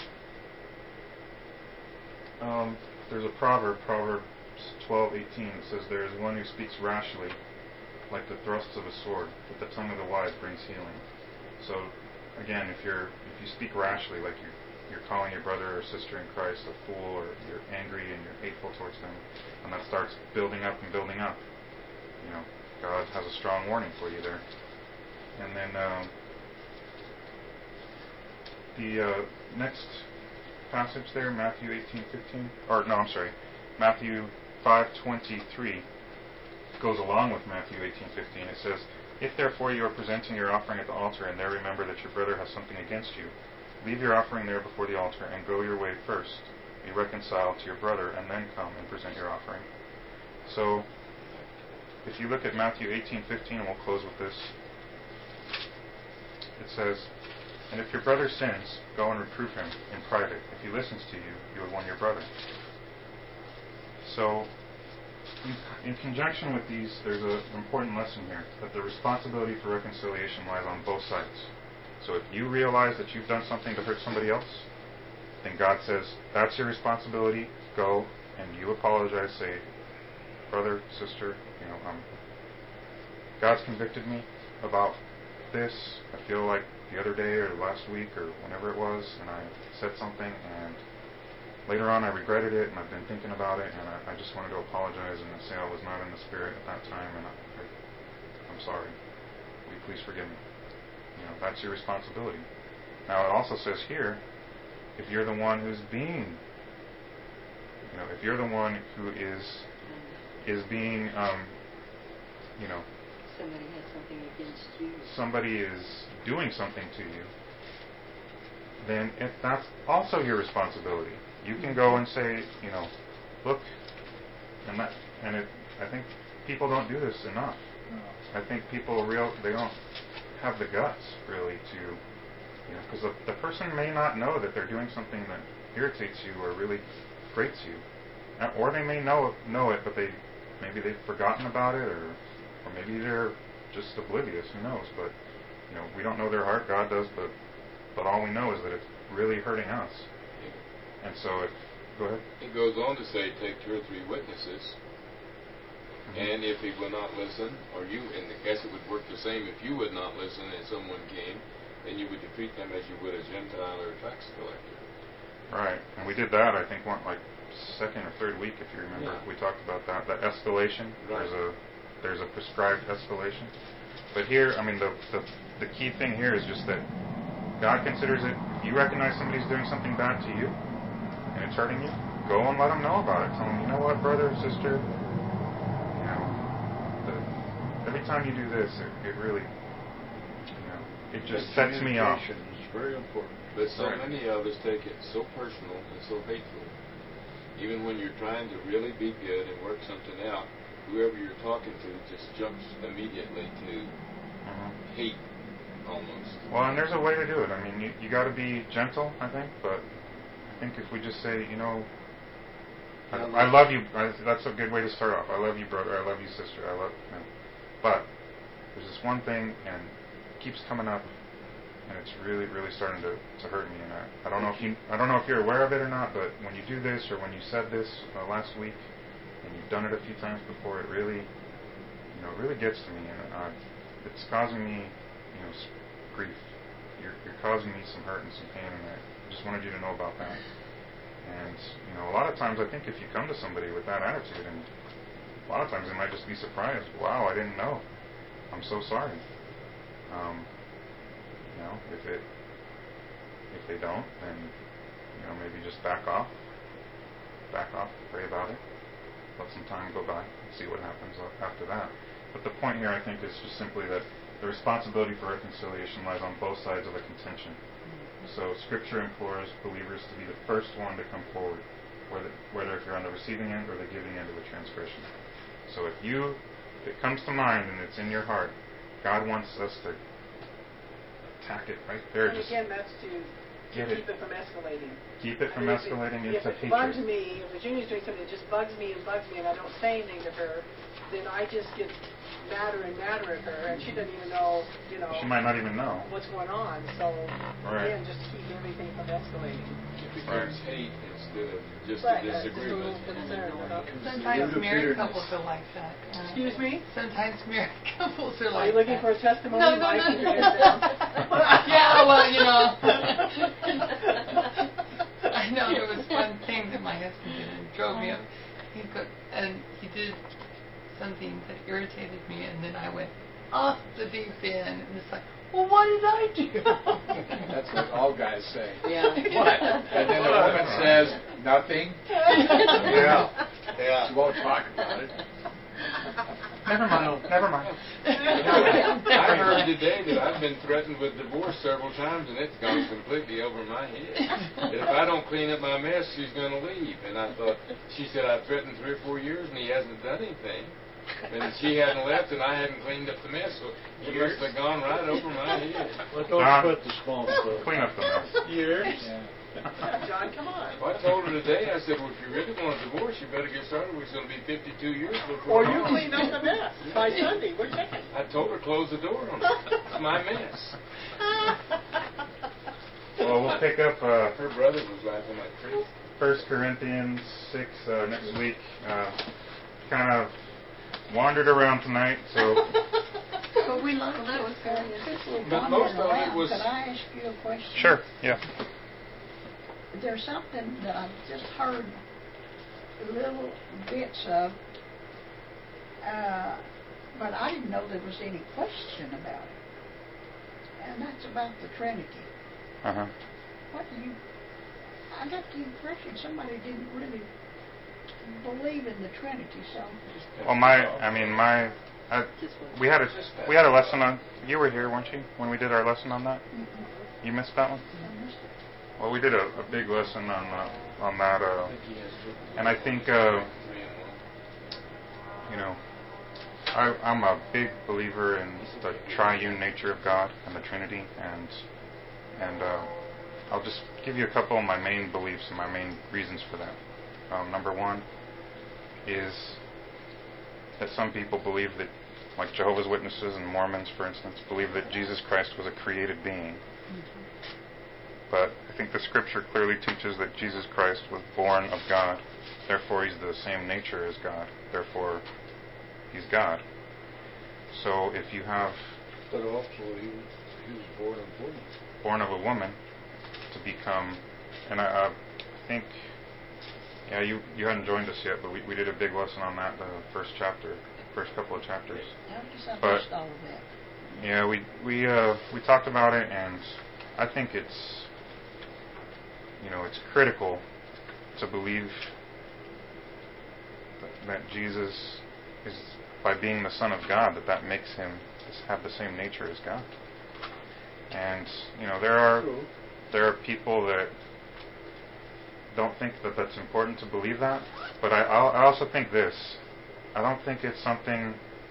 um, there's a proverb, Proverbs twelve eighteen, that says, "There is one who speaks rashly, like the thrusts of a sword, but the tongue of the wise brings healing." So, again, if you're if you speak rashly, like you're you're calling your brother or sister in Christ a fool, or you're angry and you're hateful towards them, and that starts building up and building up, you know, God has a strong warning for you there. And then um, the uh, next passage there, Matthew eighteen fifteen, or no, I'm sorry, Matthew five twenty-three goes along with Matthew eighteen fifteen. It says, "If therefore you are presenting your offering at the altar, and there remember that your brother has something against you, leave your offering there before the altar, and go your way first. Be reconciled to your brother, and then come and present your offering." So, if you look at Matthew eighteen fifteen, and we'll close with this, it says, "And if your brother sins, go and reprove him in private. If he listens to you, you have won your brother." So, in, in conjunction with these, there's an important lesson here, that the responsibility for reconciliation lies on both sides. So if you realize that you've done something to hurt somebody else, then God says, that's your responsibility, go, and you apologize, say, "Brother, sister, you know, um, God's convicted me about this. I feel like the other day or last week or whenever it was, and I said something, and later on I regretted it, and I've been thinking about it, and I, I just wanted to apologize and say I was not in the spirit at that time, and I, I, I'm sorry. Will you please forgive me?" You know, that's your responsibility. Now it also says here, if you're the one who's being, you know, if you're the one who is is being, um, you know, Somebody has something against you. somebody is doing something to you, then if that's also your responsibility. You can go and say, you know, look, and that, and it, I think people don't do this enough. No. I think people real they don't have the guts really to, you know, because the, the person may not know that they're doing something that irritates you or really grates you, Uh, or they may know know it, but they maybe they've forgotten about it, or or maybe they're just oblivious. Who knows? But you know, we don't know their heart. God does, but but all we know is that it's really hurting us. And so, if go ahead. It goes on to say, take two or three witnesses, Mm-hmm. and if he will not listen, or you, and I guess it would work the same if you would not listen and someone came, then you would defeat them as you would a Gentile or a tax collector. Right, and we did that. I think one like second or third week, if you remember, Yeah. we talked about that. That escalation. Right. There's a there's a prescribed escalation. But here, I mean, the, the the key thing here is just that God considers it. If you recognize somebody's doing something bad to you, and it's hurting you, go and let them know about it. Tell them, you know what, brother, sister, you know, the, every time you do this, it, it really, you know, it just sets me off. Communication is very important. But so Right. many of us take it so personal and so hateful. Even when you're trying to really be good and work something out, whoever you're talking to just jumps immediately to Mhm. hate, almost. Well, and there's a way to do it. I mean, you, you got to be gentle, I think, but I think if we just say, you know, I, I love you, I, that's a good way to start off. I love you, brother. I love you, sister. I love you. Know. But there's this one thing, and it keeps coming up, and it's really, really starting to, to hurt me. And I, I don't know if you, I don't know if you're aware of it or not, but when you do this, or when you said this uh, last week, and you've done it a few times before, it really, you know, it really gets to me, and uh, it's causing me, you know, grief. You're, you're causing me some hurt and some pain, and I just wanted you to know about that. And, you know, a lot of times I think if you come to somebody with that attitude, and a lot of times they might just be surprised, wow, I didn't know. I'm so sorry. Um, you know, if it, if they don't, then, you know, maybe just back off. Back off, pray about it. Let some time go by and see what happens after that. But the point here, I think, is just simply that the responsibility for reconciliation lies on both sides of a contention. So Scripture implores believers to be the first one to come forward, whether, whether if you're on the receiving end or the giving end of a transgression. So if you, if it comes to mind and it's in your heart, God wants us to attack it right there. And just again, that's to, to get keep it. it from escalating. Keep it from I mean, if escalating it, into if it hatred. bugs me, if Virginia's doing something that just bugs me and bugs me and I don't say anything to her, then I just get madder and madder at her, and she doesn't even know, you know, She might not even know. what's going on. So, Right. again, just to keep everything from escalating. It becomes hate instead of just Right, a that's just a little disagreement. concern. uh-huh. Sometimes Root of married bitterness. couples are like that. uh, Excuse me? Sometimes married couples are Are like you looking that. for a testimony? No, no, Why no. keep your head down? Yeah, well, you know. I know there was one thing that my husband did and drove me up. He got, and he did something that irritated me, and then I went off the deep end, and it's like, well, what did I do? That's what all guys say. Yeah. What? And then the woman says, nothing. Yeah, yeah. She won't talk about it. Never mind. Never mind. I heard today that I've been threatened with divorce several times, and it's gone completely over my head. That if I don't clean up my mess, she's going to leave. And I thought, she said, I've threatened three or four years, and he hasn't done anything. And she hadn't left, and I hadn't cleaned up the mess, so it must have gone right over my head. Well, don't John, sweat the small stuff. Clean up the mess. Years. Yeah. Yeah, John, come on. Well, I told her today, I said, well, if you really want a divorce, you better get started. It's going to be fifty-two years before. Or you clean up the mess by Sunday. We're checking. I told her, close the door on it. It's my mess. Well, we'll pick up uh, Her brother was laughing like crazy. First Corinthians six uh, next week. Uh, kind of wandered around tonight, so But we love Well, those uh, guys. since we're But most wandering of it around, was- could I ask you a question? sure, yeah. There's something that I've just heard little bits of, uh, but I didn't know there was any question about it. And that's about the Trinity. Uh huh. What do you, I got the impression somebody didn't really believe in the Trinity, so. Well, my, I mean, my, I, we had a we had a lesson on. You were here, weren't you, when we did our lesson on that? You missed that one. I missed it. Well, we did a, a big lesson on uh, on that, uh, and I think, uh, you know, I, I'm a big believer in the triune nature of God and the Trinity, and and uh, I'll just give you a couple of my main beliefs and my main reasons for that. Um, number one is that some people believe that, like Jehovah's Witnesses and Mormons, for instance, believe that Jesus Christ was a created being. But I think the Scripture clearly teaches that Jesus Christ was born of God. Therefore, He's the same nature as God. Therefore, He's God. So if you have But also, he was, he was born of woman. born of a woman to become, and I, I think, yeah, you, you hadn't joined us yet, but we, we did a big lesson on that, the first chapter, first couple of chapters. I guess I But- missed all of that. Yeah, we we uh, we talked about it, and I think it's, you know, it's critical to believe that, that Jesus is, by being the Son of God, that that makes Him have the same nature as God. And, you know, there are True. there are people that don't think that that's important to believe that. But I, I also think this. I don't think it's something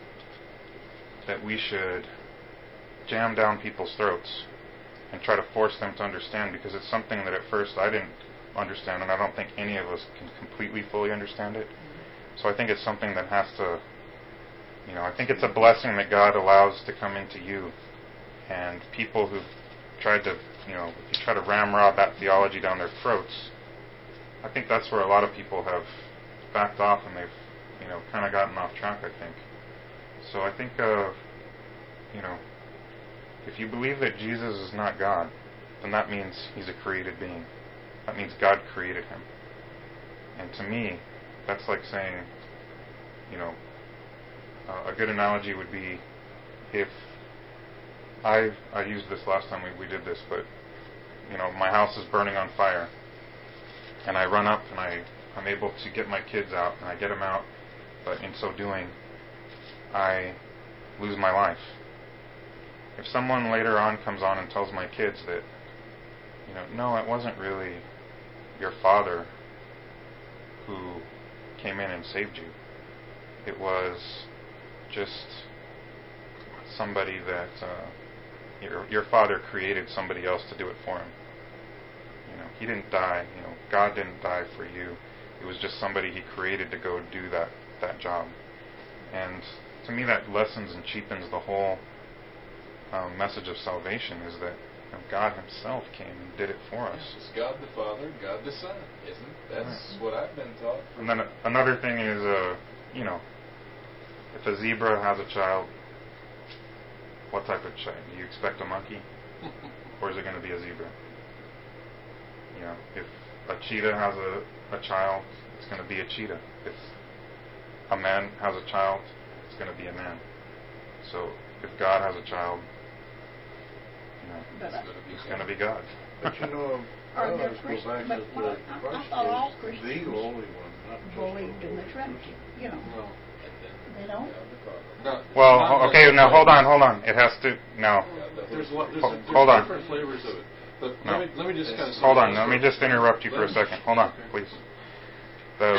that we should jam down people's throats and try to force them to understand, because it's something that at first I didn't understand, and I don't think any of us can completely fully understand it. So I think it's something that has to, you know, I think it's a blessing that God allows to come into you. And people who've tried to, you know, if you try to ramrod that theology down their throats, I think that's where a lot of people have backed off, and they've, you know, kind of gotten off track, I think. So I think, uh, you know, if you believe that Jesus is not God, then that means he's a created being. That means God created him. And to me, that's like saying, you know, uh, a good analogy would be if I I used this last time we, we did this, but, you know, my house is burning on fire, and I run up and I, I'm able to get my kids out, and I get them out, but in so doing, I lose my life. If someone later on comes on and tells my kids that, you know, no, it wasn't really your father who came in and saved you. It was just somebody that uh, your your father created somebody else to do it for him. You know, he didn't die. You know, God didn't die for you. It was just somebody he created to go do that that job. And to me, that lessens and cheapens the whole um, message of salvation. Is that, you know, God himself came and did it for us. It's God the Father, God the Son, isn't it? That's Right. what I've been taught. And then another thing is, uh, you know, if a zebra has a child, what type of child? Do you expect a monkey? Or is it going to be a zebra? You know, if a cheetah has a, a child, it's going to be a cheetah. If a man has a child, it's going to be a man. So if God has a child, you know, But I- it's going to be God. But you know, Are well, there let's go Christ- back but to what- the I- I Christ thought all was Christians the only one, not just believed in the Holy Trinity, you know. No. They don't? No, Well, not okay, now hold on, necessarily. hold on. It has to, no. There's, lo- there's, Ho- there's hold on. different flavors of it. But No. let, me, let me just kind of... Hold on, let me just interrupt you for a second. Hold on, please. The,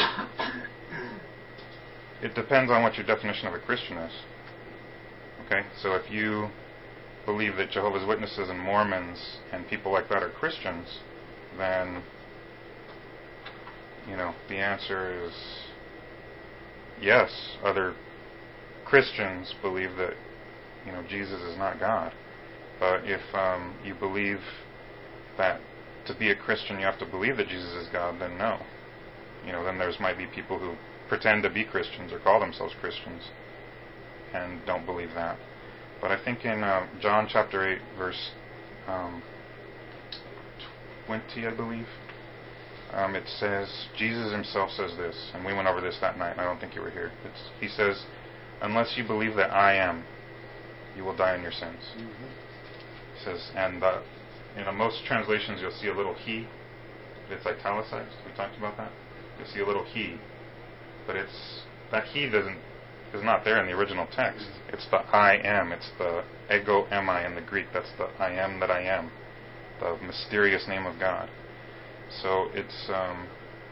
it depends on what your definition of a Christian is. Okay, so if you believe that Jehovah's Witnesses and Mormons and people like that are Christians, then, you know, the answer is yes. Other Christians believe that, you know, Jesus is not God. But if um, you believe that to be a Christian you have to believe that Jesus is God, then no. You know, then there's might be people who pretend to be Christians or call themselves Christians and don't believe that. But I think in uh, John chapter eight, verse um, twenty, I believe, um, it says, Jesus himself says this, and we went over this that night, and I don't think you were here. It's, he says, unless you believe that I am, you will die in your sins. Mm-hmm. He says, and uh, in uh, most translations you'll see a little he. It's italicized. We talked about that. You'll see a little he, but it's that he doesn't is not there in the original text. It's the I am. It's the ego eimi in the Greek. That's the I am that I am, the mysterious name of God. So it's um,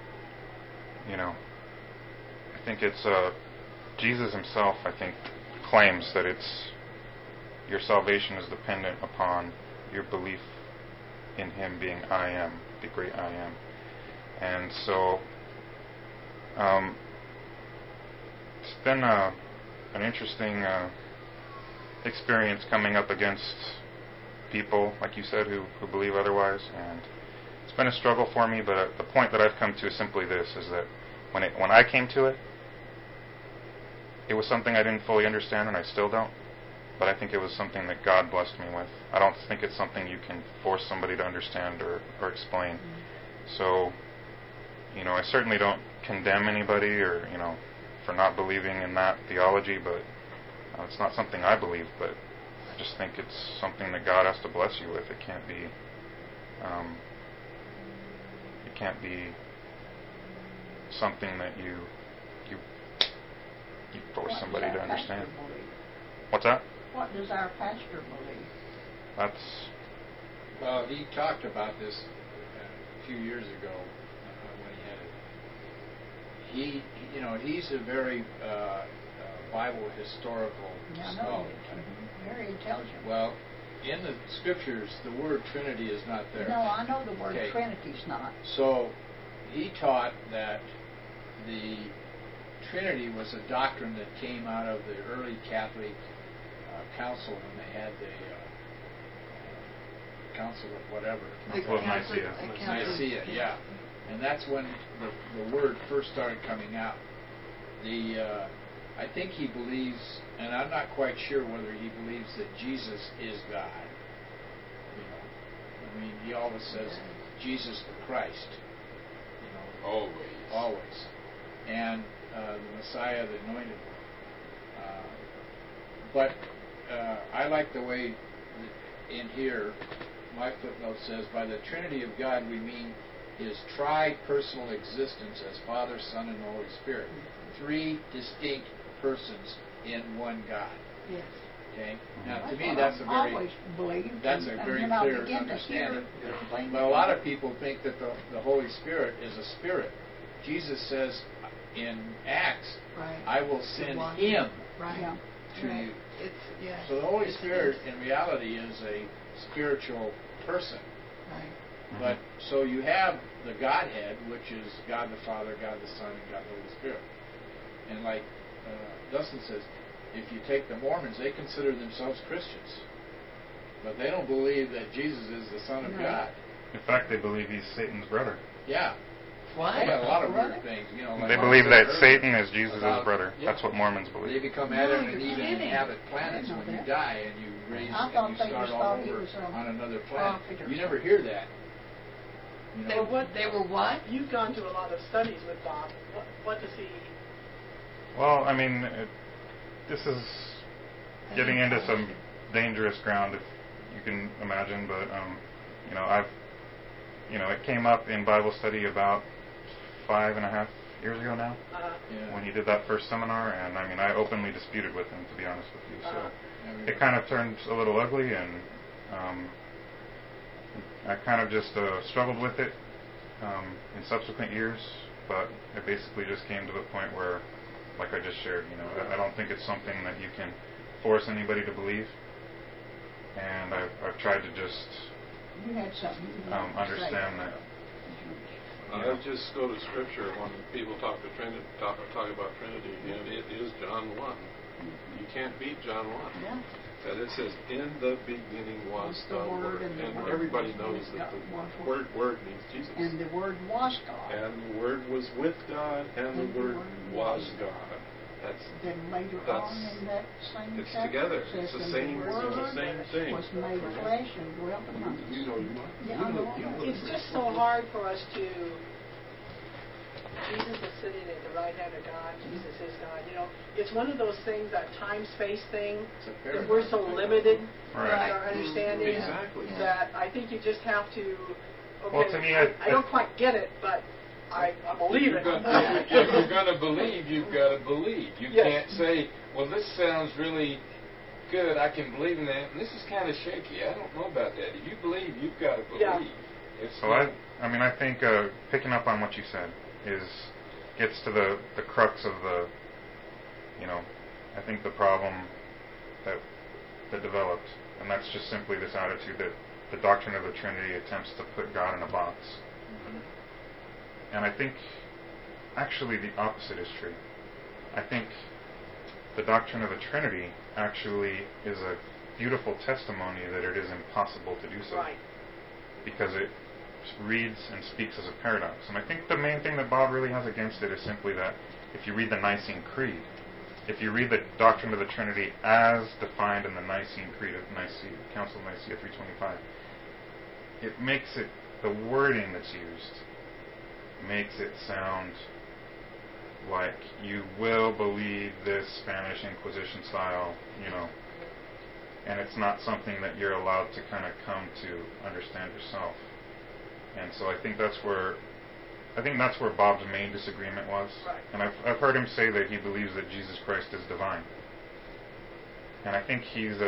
you know, I think it's uh, Jesus himself. I think claims that it's your salvation is dependent upon your belief in him being I am, the great I am. And so um, it's been a, an interesting uh, experience coming up against people, like you said, who, who believe otherwise. And it's been a struggle for me, but uh, the point that I've come to is simply this, is that when it, when I came to it, it was something I didn't fully understand, and I still don't. But I think it was something that God blessed me with. I don't think it's something you can force somebody to understand or, or explain. Mm-hmm. So, you know, I certainly don't condemn anybody or, you know, for not believing in that theology, but uh, it's not something I believe, but I just think it's something that God has to bless you with. It can't be, um, it can't be something that you, you, you force somebody to understand. What's that? What does our pastor believe? that's Well, he talked about this uh, a few years ago uh, when he had it. He, you know, he's a very uh, uh, Bible historical Yeah, I know. scholar type. Mhm. Very intelligent. Well, in the scriptures, the word Trinity is not there. No, I know the word Okay. Trinity's not. So he taught that the Trinity was a doctrine that came out of the early Catholic uh, council when they had the uh, uh, council of whatever. The Council of Catholic- Nicaea. the Catholic- Nicaea, yeah. And that's when the, the word first started coming out. The uh, I think he believes, and I'm not quite sure whether he believes that Jesus is God. You know, I mean, he always says Jesus the Christ. You know, Always. always, and uh, the Messiah, the Anointed One. Uh, but uh, I like the way that in here, my footnote says, by the Trinity of God we mean His tri-personal existence as Father, Son, and Holy Spirit. Three distinct persons in one God. Yes. Okay. Now, That's to me, what that's I've a very always believed, that's and- a and very then I clear begin to hear understanding. it explained But to a lot me. of people think that the, the Holy Spirit is a spirit. Jesus says in Acts, Right. I will send walk Him Right. Yeah. to Right. you. It's yeah. So the Holy It's- Spirit, it's- in reality, is a spiritual person. Right. But so you have the Godhead, which is God the Father, God the Son, and God the Holy Spirit. And like uh, Dustin says, if you take the Mormons, they consider themselves Christians, but they don't believe that Jesus is the Son of No. God. in fact they believe he's Satan's brother. Yeah, What? they got a lot of What? weird things. You know, like They I believe said that earlier Satan is Jesus' about- brother. yeah. That's what Mormons They believe. become No, Adam you're and Eve and kidding. inhabit I planets didn't know when you that. die and you raise I and thought you they start just all thought he over was a on another planet. prophet or You never something. hear that. You They know, what? They were what? You've gone to a lot of studies with Bob. What, what does he? Well, I mean, it, this is getting into some dangerous ground, if you can imagine. But um, you know, I've, you know, it came up in Bible study about five and a half years ago now, Uh, yeah. when he did that first seminar, and I mean, I openly disputed with him, to be honest with you. So Uh-huh. it kind of turned a little ugly, and um, I kind of just uh, struggled with it um, in subsequent years. But it basically just came to the point where, like I just shared, you know, I, I don't think it's something that you can force anybody to believe. And I've, I've tried to just You had something you um, wanted to say. understand that. I just go to Scripture when people talk to Trinity, talk, talk about Trinity, and it is John one. You can't beat John one. Yeah. And it says, "In the beginning was Was the the Word, Word," and the and Word everybody was knows with that God, the was word "word" means Jesus. And the Word was God. And the Word was with God, and the And the Word Word was was God. That's Then later That's- on in that same it's chapter, together. it says, It's the "And same. the It's Word the same thing. was made flesh and dwelt among us." You know, you know, Yeah, you I know, know. you know it's the just Scripture. so hard for us to. Jesus is sitting at the right hand of God. Jesus is God. You know, it's one of those things, that time-space thing, It's a that we're so paradox. limited Right. in our understanding Exactly. that I think you just have to. Okay, Well, to me, I, I- I don't quite get it, but I, I believe If it. you're gonna- if you're going to believe, you've got to believe. You Yes. can't say, well, this sounds really good. I can believe in that. And this is kind of shaky. I don't know about that. If you believe, you've got to believe. Yeah. It's So I, I mean, I think uh, picking up on what you said is gets to the, the crux of the, you know, I think the problem that that developed, and that's just simply this attitude that the doctrine of the Trinity attempts to put God in a box. And I think actually the opposite is true. I think the doctrine of the Trinity actually is a beautiful testimony that it is impossible to do so. Right. Because it reads and speaks as a paradox. And I think the main thing that Bob really has against it is simply that if you read the Nicene Creed, if you read the doctrine of the Trinity as defined in the Nicene Creed of Nicaea, Council of Nicaea three twenty-five, it makes it, the wording that's used makes it sound like you will believe this Spanish Inquisition style, you know, and it's not something that you're allowed to kind of come to understand yourself. And so I think that's where I think that's where Bob's main disagreement was. Right. And I've I've heard him say that he believes that Jesus Christ is divine. And I think he's a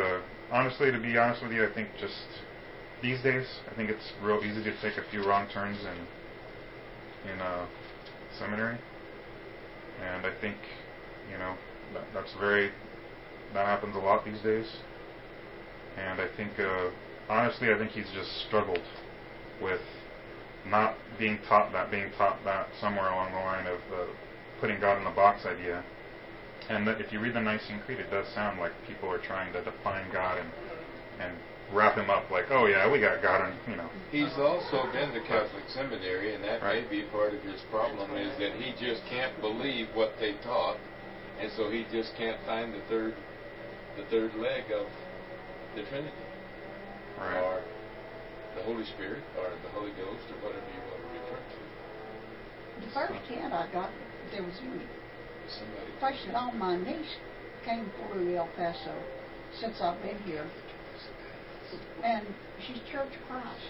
honestly, to be honest with you, I think just these days, I think it's real easy to take a few wrong turns in in uh, seminary, and I think, you know, that, that's very that happens a lot these days, and I think, uh, honestly, I think he's just struggled with not being taught that, being taught that somewhere along the line of uh, putting God in the box idea. And that if you read the Nicene Creed, it does sound like people are trying to define God and and wrap him up like, oh yeah, we got God, and you know. He's also been to Catholic seminary, and that Right. may be part of his problem, is that he just can't believe what they taught, and so he just can't find the third, the third leg of the Trinity, Right. or the Holy Spirit, or the Holy Ghost, or whatever you want to refer to. The first hint I got, there was you. Somebody. First of all, my niece came through El Paso since I've been here, and she's Church of Christ.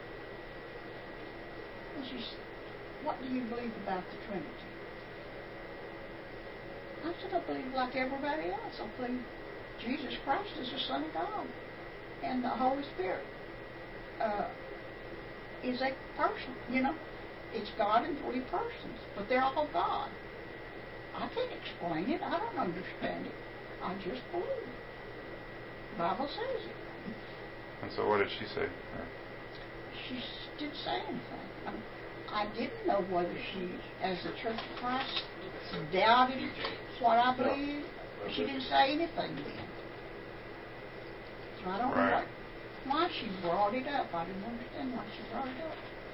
And she's, what do you believe about the Trinity? I said, I believe like everybody else. I believe Jesus Christ is the Son of God, and the Holy Spirit uh, is a person. You know, it's God in three persons, but they're all God. I can't explain it. I don't understand it. I just believe it. The Bible says it. And so, what did she say? She didn't say anything. I, mean, I didn't know whether she, as the Church of Christ, doubted what I believe. She didn't say anything then. So I don't Right. know what, why she brought it up. I didn't understand why she brought it up.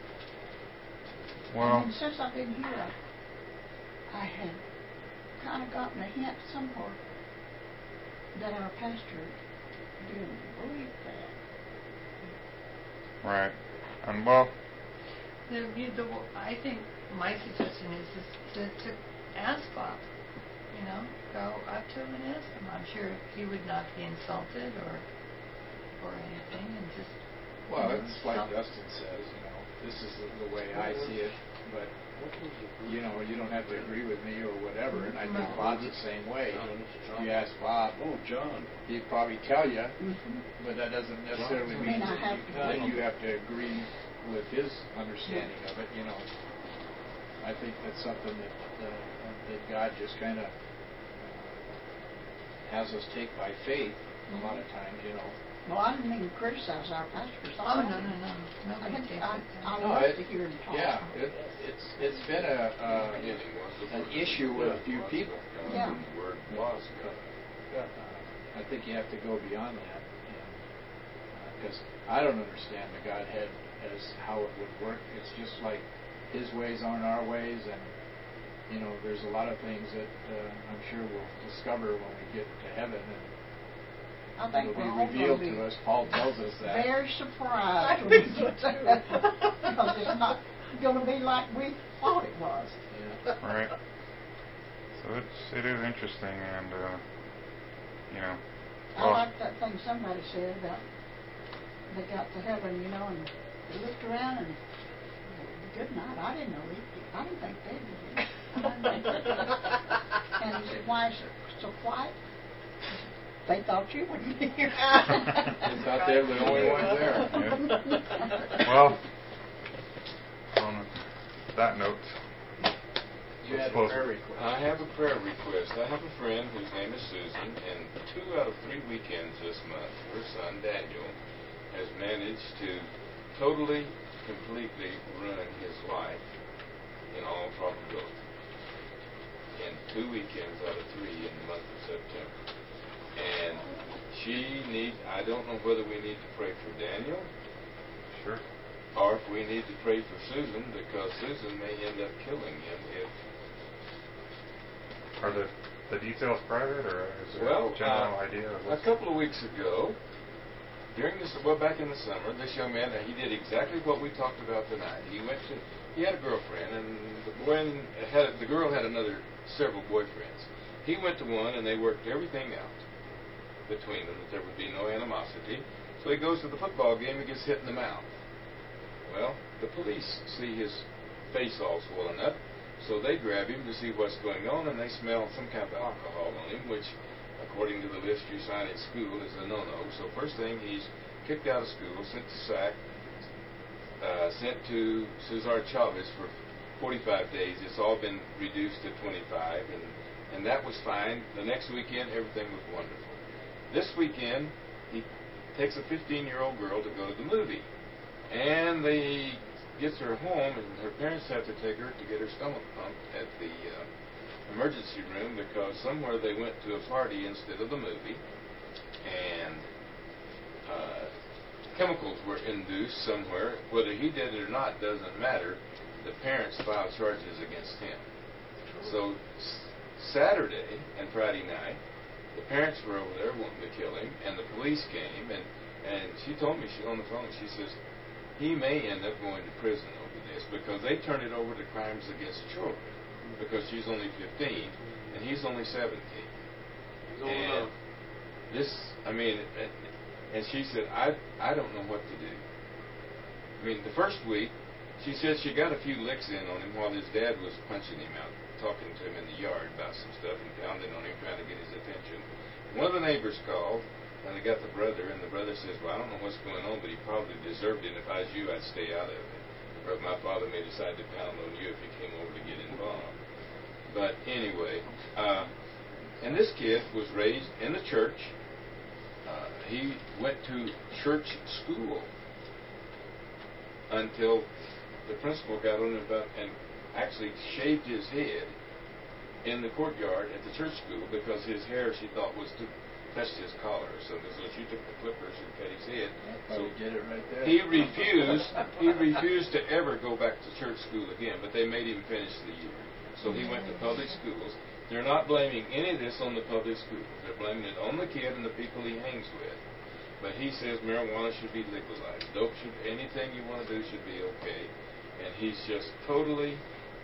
Well, And then since I've been here, I, I had kind of gotten a hint somewhere that our pastor didn't believe that. right. And well, The, the, I think my suggestion is, is to, to ask Bob. You know, go up to him and ask him. I'm sure he would not be insulted or or anything, and just. Well, you know, it's like help. Dustin says, you know, this is the, the way I see it, but, you know, you don't have to agree with me or whatever, and I think Bob's the same way. If you ask Bob, Oh, John. he'd probably tell you, Mm-hmm. but that doesn't necessarily I mean mean, I have to that agree. you have to agree with his understanding of it, you know. I think that's something that, uh, that God just kind of has us take by faith a lot of times, you know. Well, I didn't mean to criticize our pastors. Oh no no no! I, Nobody think takes I, it. I No, love it- to hear him talk. Yeah, it, it's it's been a uh, an issue with a few people. Yeah. The word was God. Uh, I think you have to go beyond that, because I don't understand the Godhead as how it would work. It's just like His ways aren't our ways, and you know, there's a lot of things that uh, I'm sure we'll discover when we get to heaven, and I think it'll we're be all revealed going to to be us. Paul tells us that. very surprised when we get to heaven, because it's not going to be like we thought it was. Yeah. right. So it's it is interesting, and uh, you know. I Well, like that thing somebody said about they got to heaven, you know, and they looked around and good night. I didn't know he. I didn't think they did. I didn't think they did. And he said, "Why is it so quiet?" They thought you wouldn't be here. They thought they were the only ones there. Yeah. Well, on that note, You had a Close. prayer request. I have a prayer request. I have a friend whose name is Susan, and two out of three weekends this month, her son Daniel has managed to totally, completely ruin his life in all probability. In two weekends out of three in the month of September. And she needs, I don't know whether we need to pray for Daniel sure. or if we need to pray for Susan, because Susan may end up killing him if Are the the details private, or is there Well, a general uh, idea of a what's couple of weeks ago, during this, well, back in the summer, this young man, he did exactly what we talked about tonight. He went to, he had a girlfriend, and the boy had, the girl had another, several boyfriends. He went to one, and they worked everything out between them, that there would be no animosity. So he goes to the football game and gets hit in the mouth. Well, the police see his face all swollen up, so they grab him to see what's going on, and they smell some kind of alcohol on him, which according to the list you sign at school, is a no-no. So first thing, he's kicked out of school, sent to S A C, uh, sent to Cesar Chavez for forty-five days. It's all been reduced to twenty-five, and, and that was fine. The next weekend, everything was wonderful. This weekend, he takes a fifteen-year-old girl to go to the movie, and they gets her home, and her parents have to take her to get her stomach pumped at the uh, emergency room because somewhere they went to a party instead of the movie, and uh, chemicals were induced somewhere. Whether he did it or not doesn't matter. The parents filed charges against him. So s- Saturday and Friday night, the parents were over there wanting to kill him, and the police came, and, and she told me, she on the phone, she says, he may end up going to prison over this because they turned it over to crimes against children because she's only fifteen and he's only seventeen. He's old and enough. This, I mean, and she said, I, I don't know what to do. I mean, the first week, she said she got a few licks in on him while his dad was punching him out, talking to him in the yard about some stuff and pounding on him, trying to get his attention. One of the neighbors called, and they got the brother, and the brother says, well, I don't know what's going on, but he probably deserved it. If I was you, I'd stay out of it. Or if my father may decide to pound on you if he came over to get involved. But anyway, uh, and this kid was raised in the church. Uh, he went to church school until the principal got on him about and actually shaved his head in the courtyard at the church school because his hair, she thought, was too touched his collar or something, so she took the clippers and cut his head. So So did it right there. he refused. He refused to ever go back to church school again, but they made him finish the year. So he went to public schools. They're not blaming any of this on the public schools. They're blaming it on the kid and the people he hangs with. But he says marijuana should be legalized. Dope should, anything you want to do should be okay. And he's just totally,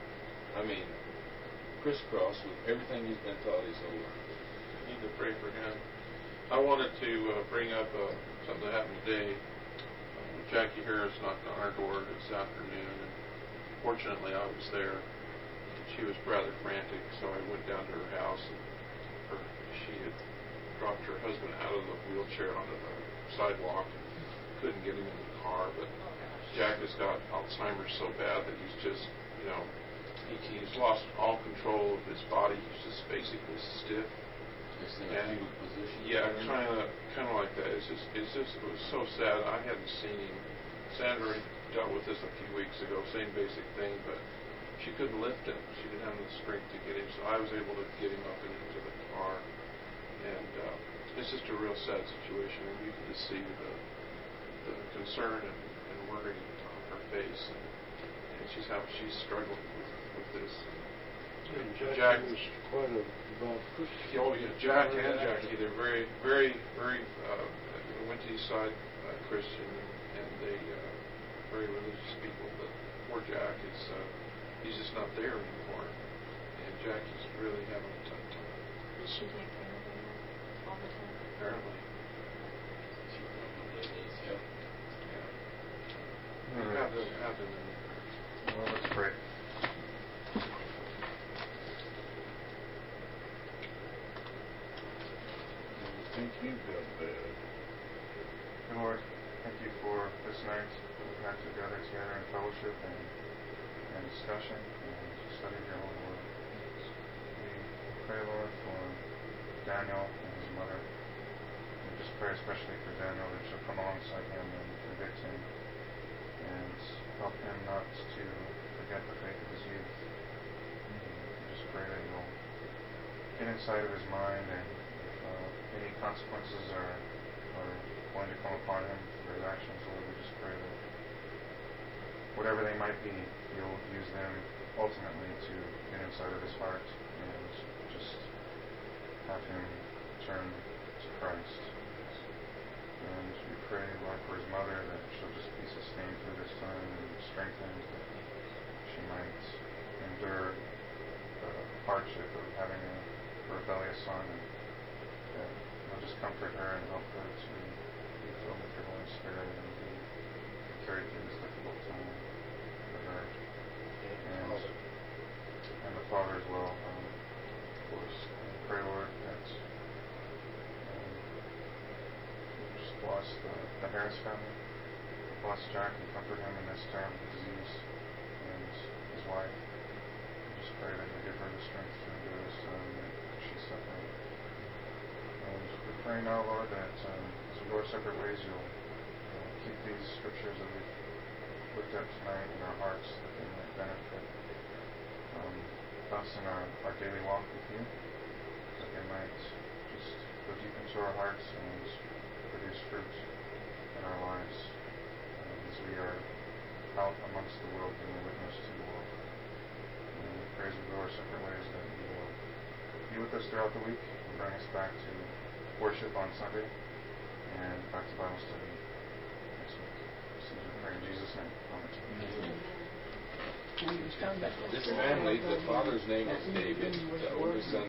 I mean, crisscross with everything he's been taught his whole life. We need to pray for him. I wanted to uh, bring up uh, something that happened today. Uh, Jackie Harris knocked on our door this afternoon, and fortunately I was there. She was rather frantic, so I went down to her house, and her, she had dropped her husband out of the wheelchair onto the sidewalk and couldn't get him in the car. But Jack has got Alzheimer's so bad that he's just, you know, he, he's lost all control of his body. He's just basically stiff. Just in a And, fetal position. yeah, kind of, kind of like that. It's just, it's just, it was so sad. I hadn't seen him. Sandra dealt with this a few weeks ago, same basic thing, but she couldn't lift him. She didn't have the strength to get him, so I was able to get him up and into the car. And uh, it's just a real sad situation, and you can just see the, the concern and, and worry on her face, and, and she's how she's struggling with, with this. And Jack, Jack was quite a devout Christian. Oh yeah, Jack and Jackie, they're very, very, very uh, went to East Side uh, Christian, and they uh, very religious people. But poor Jack is, uh, he's just not there anymore, and Jackie's really having a tough time. Does she take care of him all the time? Apparently, She probably needs help. yeah. All We right. have them, have them in Well, let's pray. I think he got bad. Dear Lord, thank you for this night that we've had together together in fellowship and, and discussion and study of your own word. We pray, Lord, for Daniel and his mother. We just pray especially for Daniel that you'll come alongside him and convict him and help him not to forget the faith of his youth. We just pray that you'll get inside of his mind, and if uh, any consequences are, are going to come upon him for his actions, Lord, we just pray that whatever they might be, you'll use them ultimately to get inside of his heart and just have him turn to Christ. And we pray, Lord, for his mother, that she'll just be sustained through this time and strengthened, that she might endure the hardship of having a rebellious son, and that you'll just comfort her and help her to be filled with your Holy Spirit and be carried through this difficult time for her. And, and the Father as well, um, of course. And pray, Lord, that the Harris family. Bless Jack and comfort him in this terrible disease, and his wife. I just pray that you give her the strength to endure this time that she's suffering. And we pray now, Lord, that um, as we go our separate ways, you'll uh, keep these scriptures that we've looked at tonight in our hearts, that they might benefit um, us in our, our daily walk with you, that they might just go deep into our hearts and produce fruit in our lives uh, as we are out amongst the world being a witness to the world. And we pray as we go our separate ways that you will be with us throughout the week and bring us back to worship on Sunday and back to Bible study next week. So we pray in Jesus' name. Amen. This family, the father's name was David, the oldest son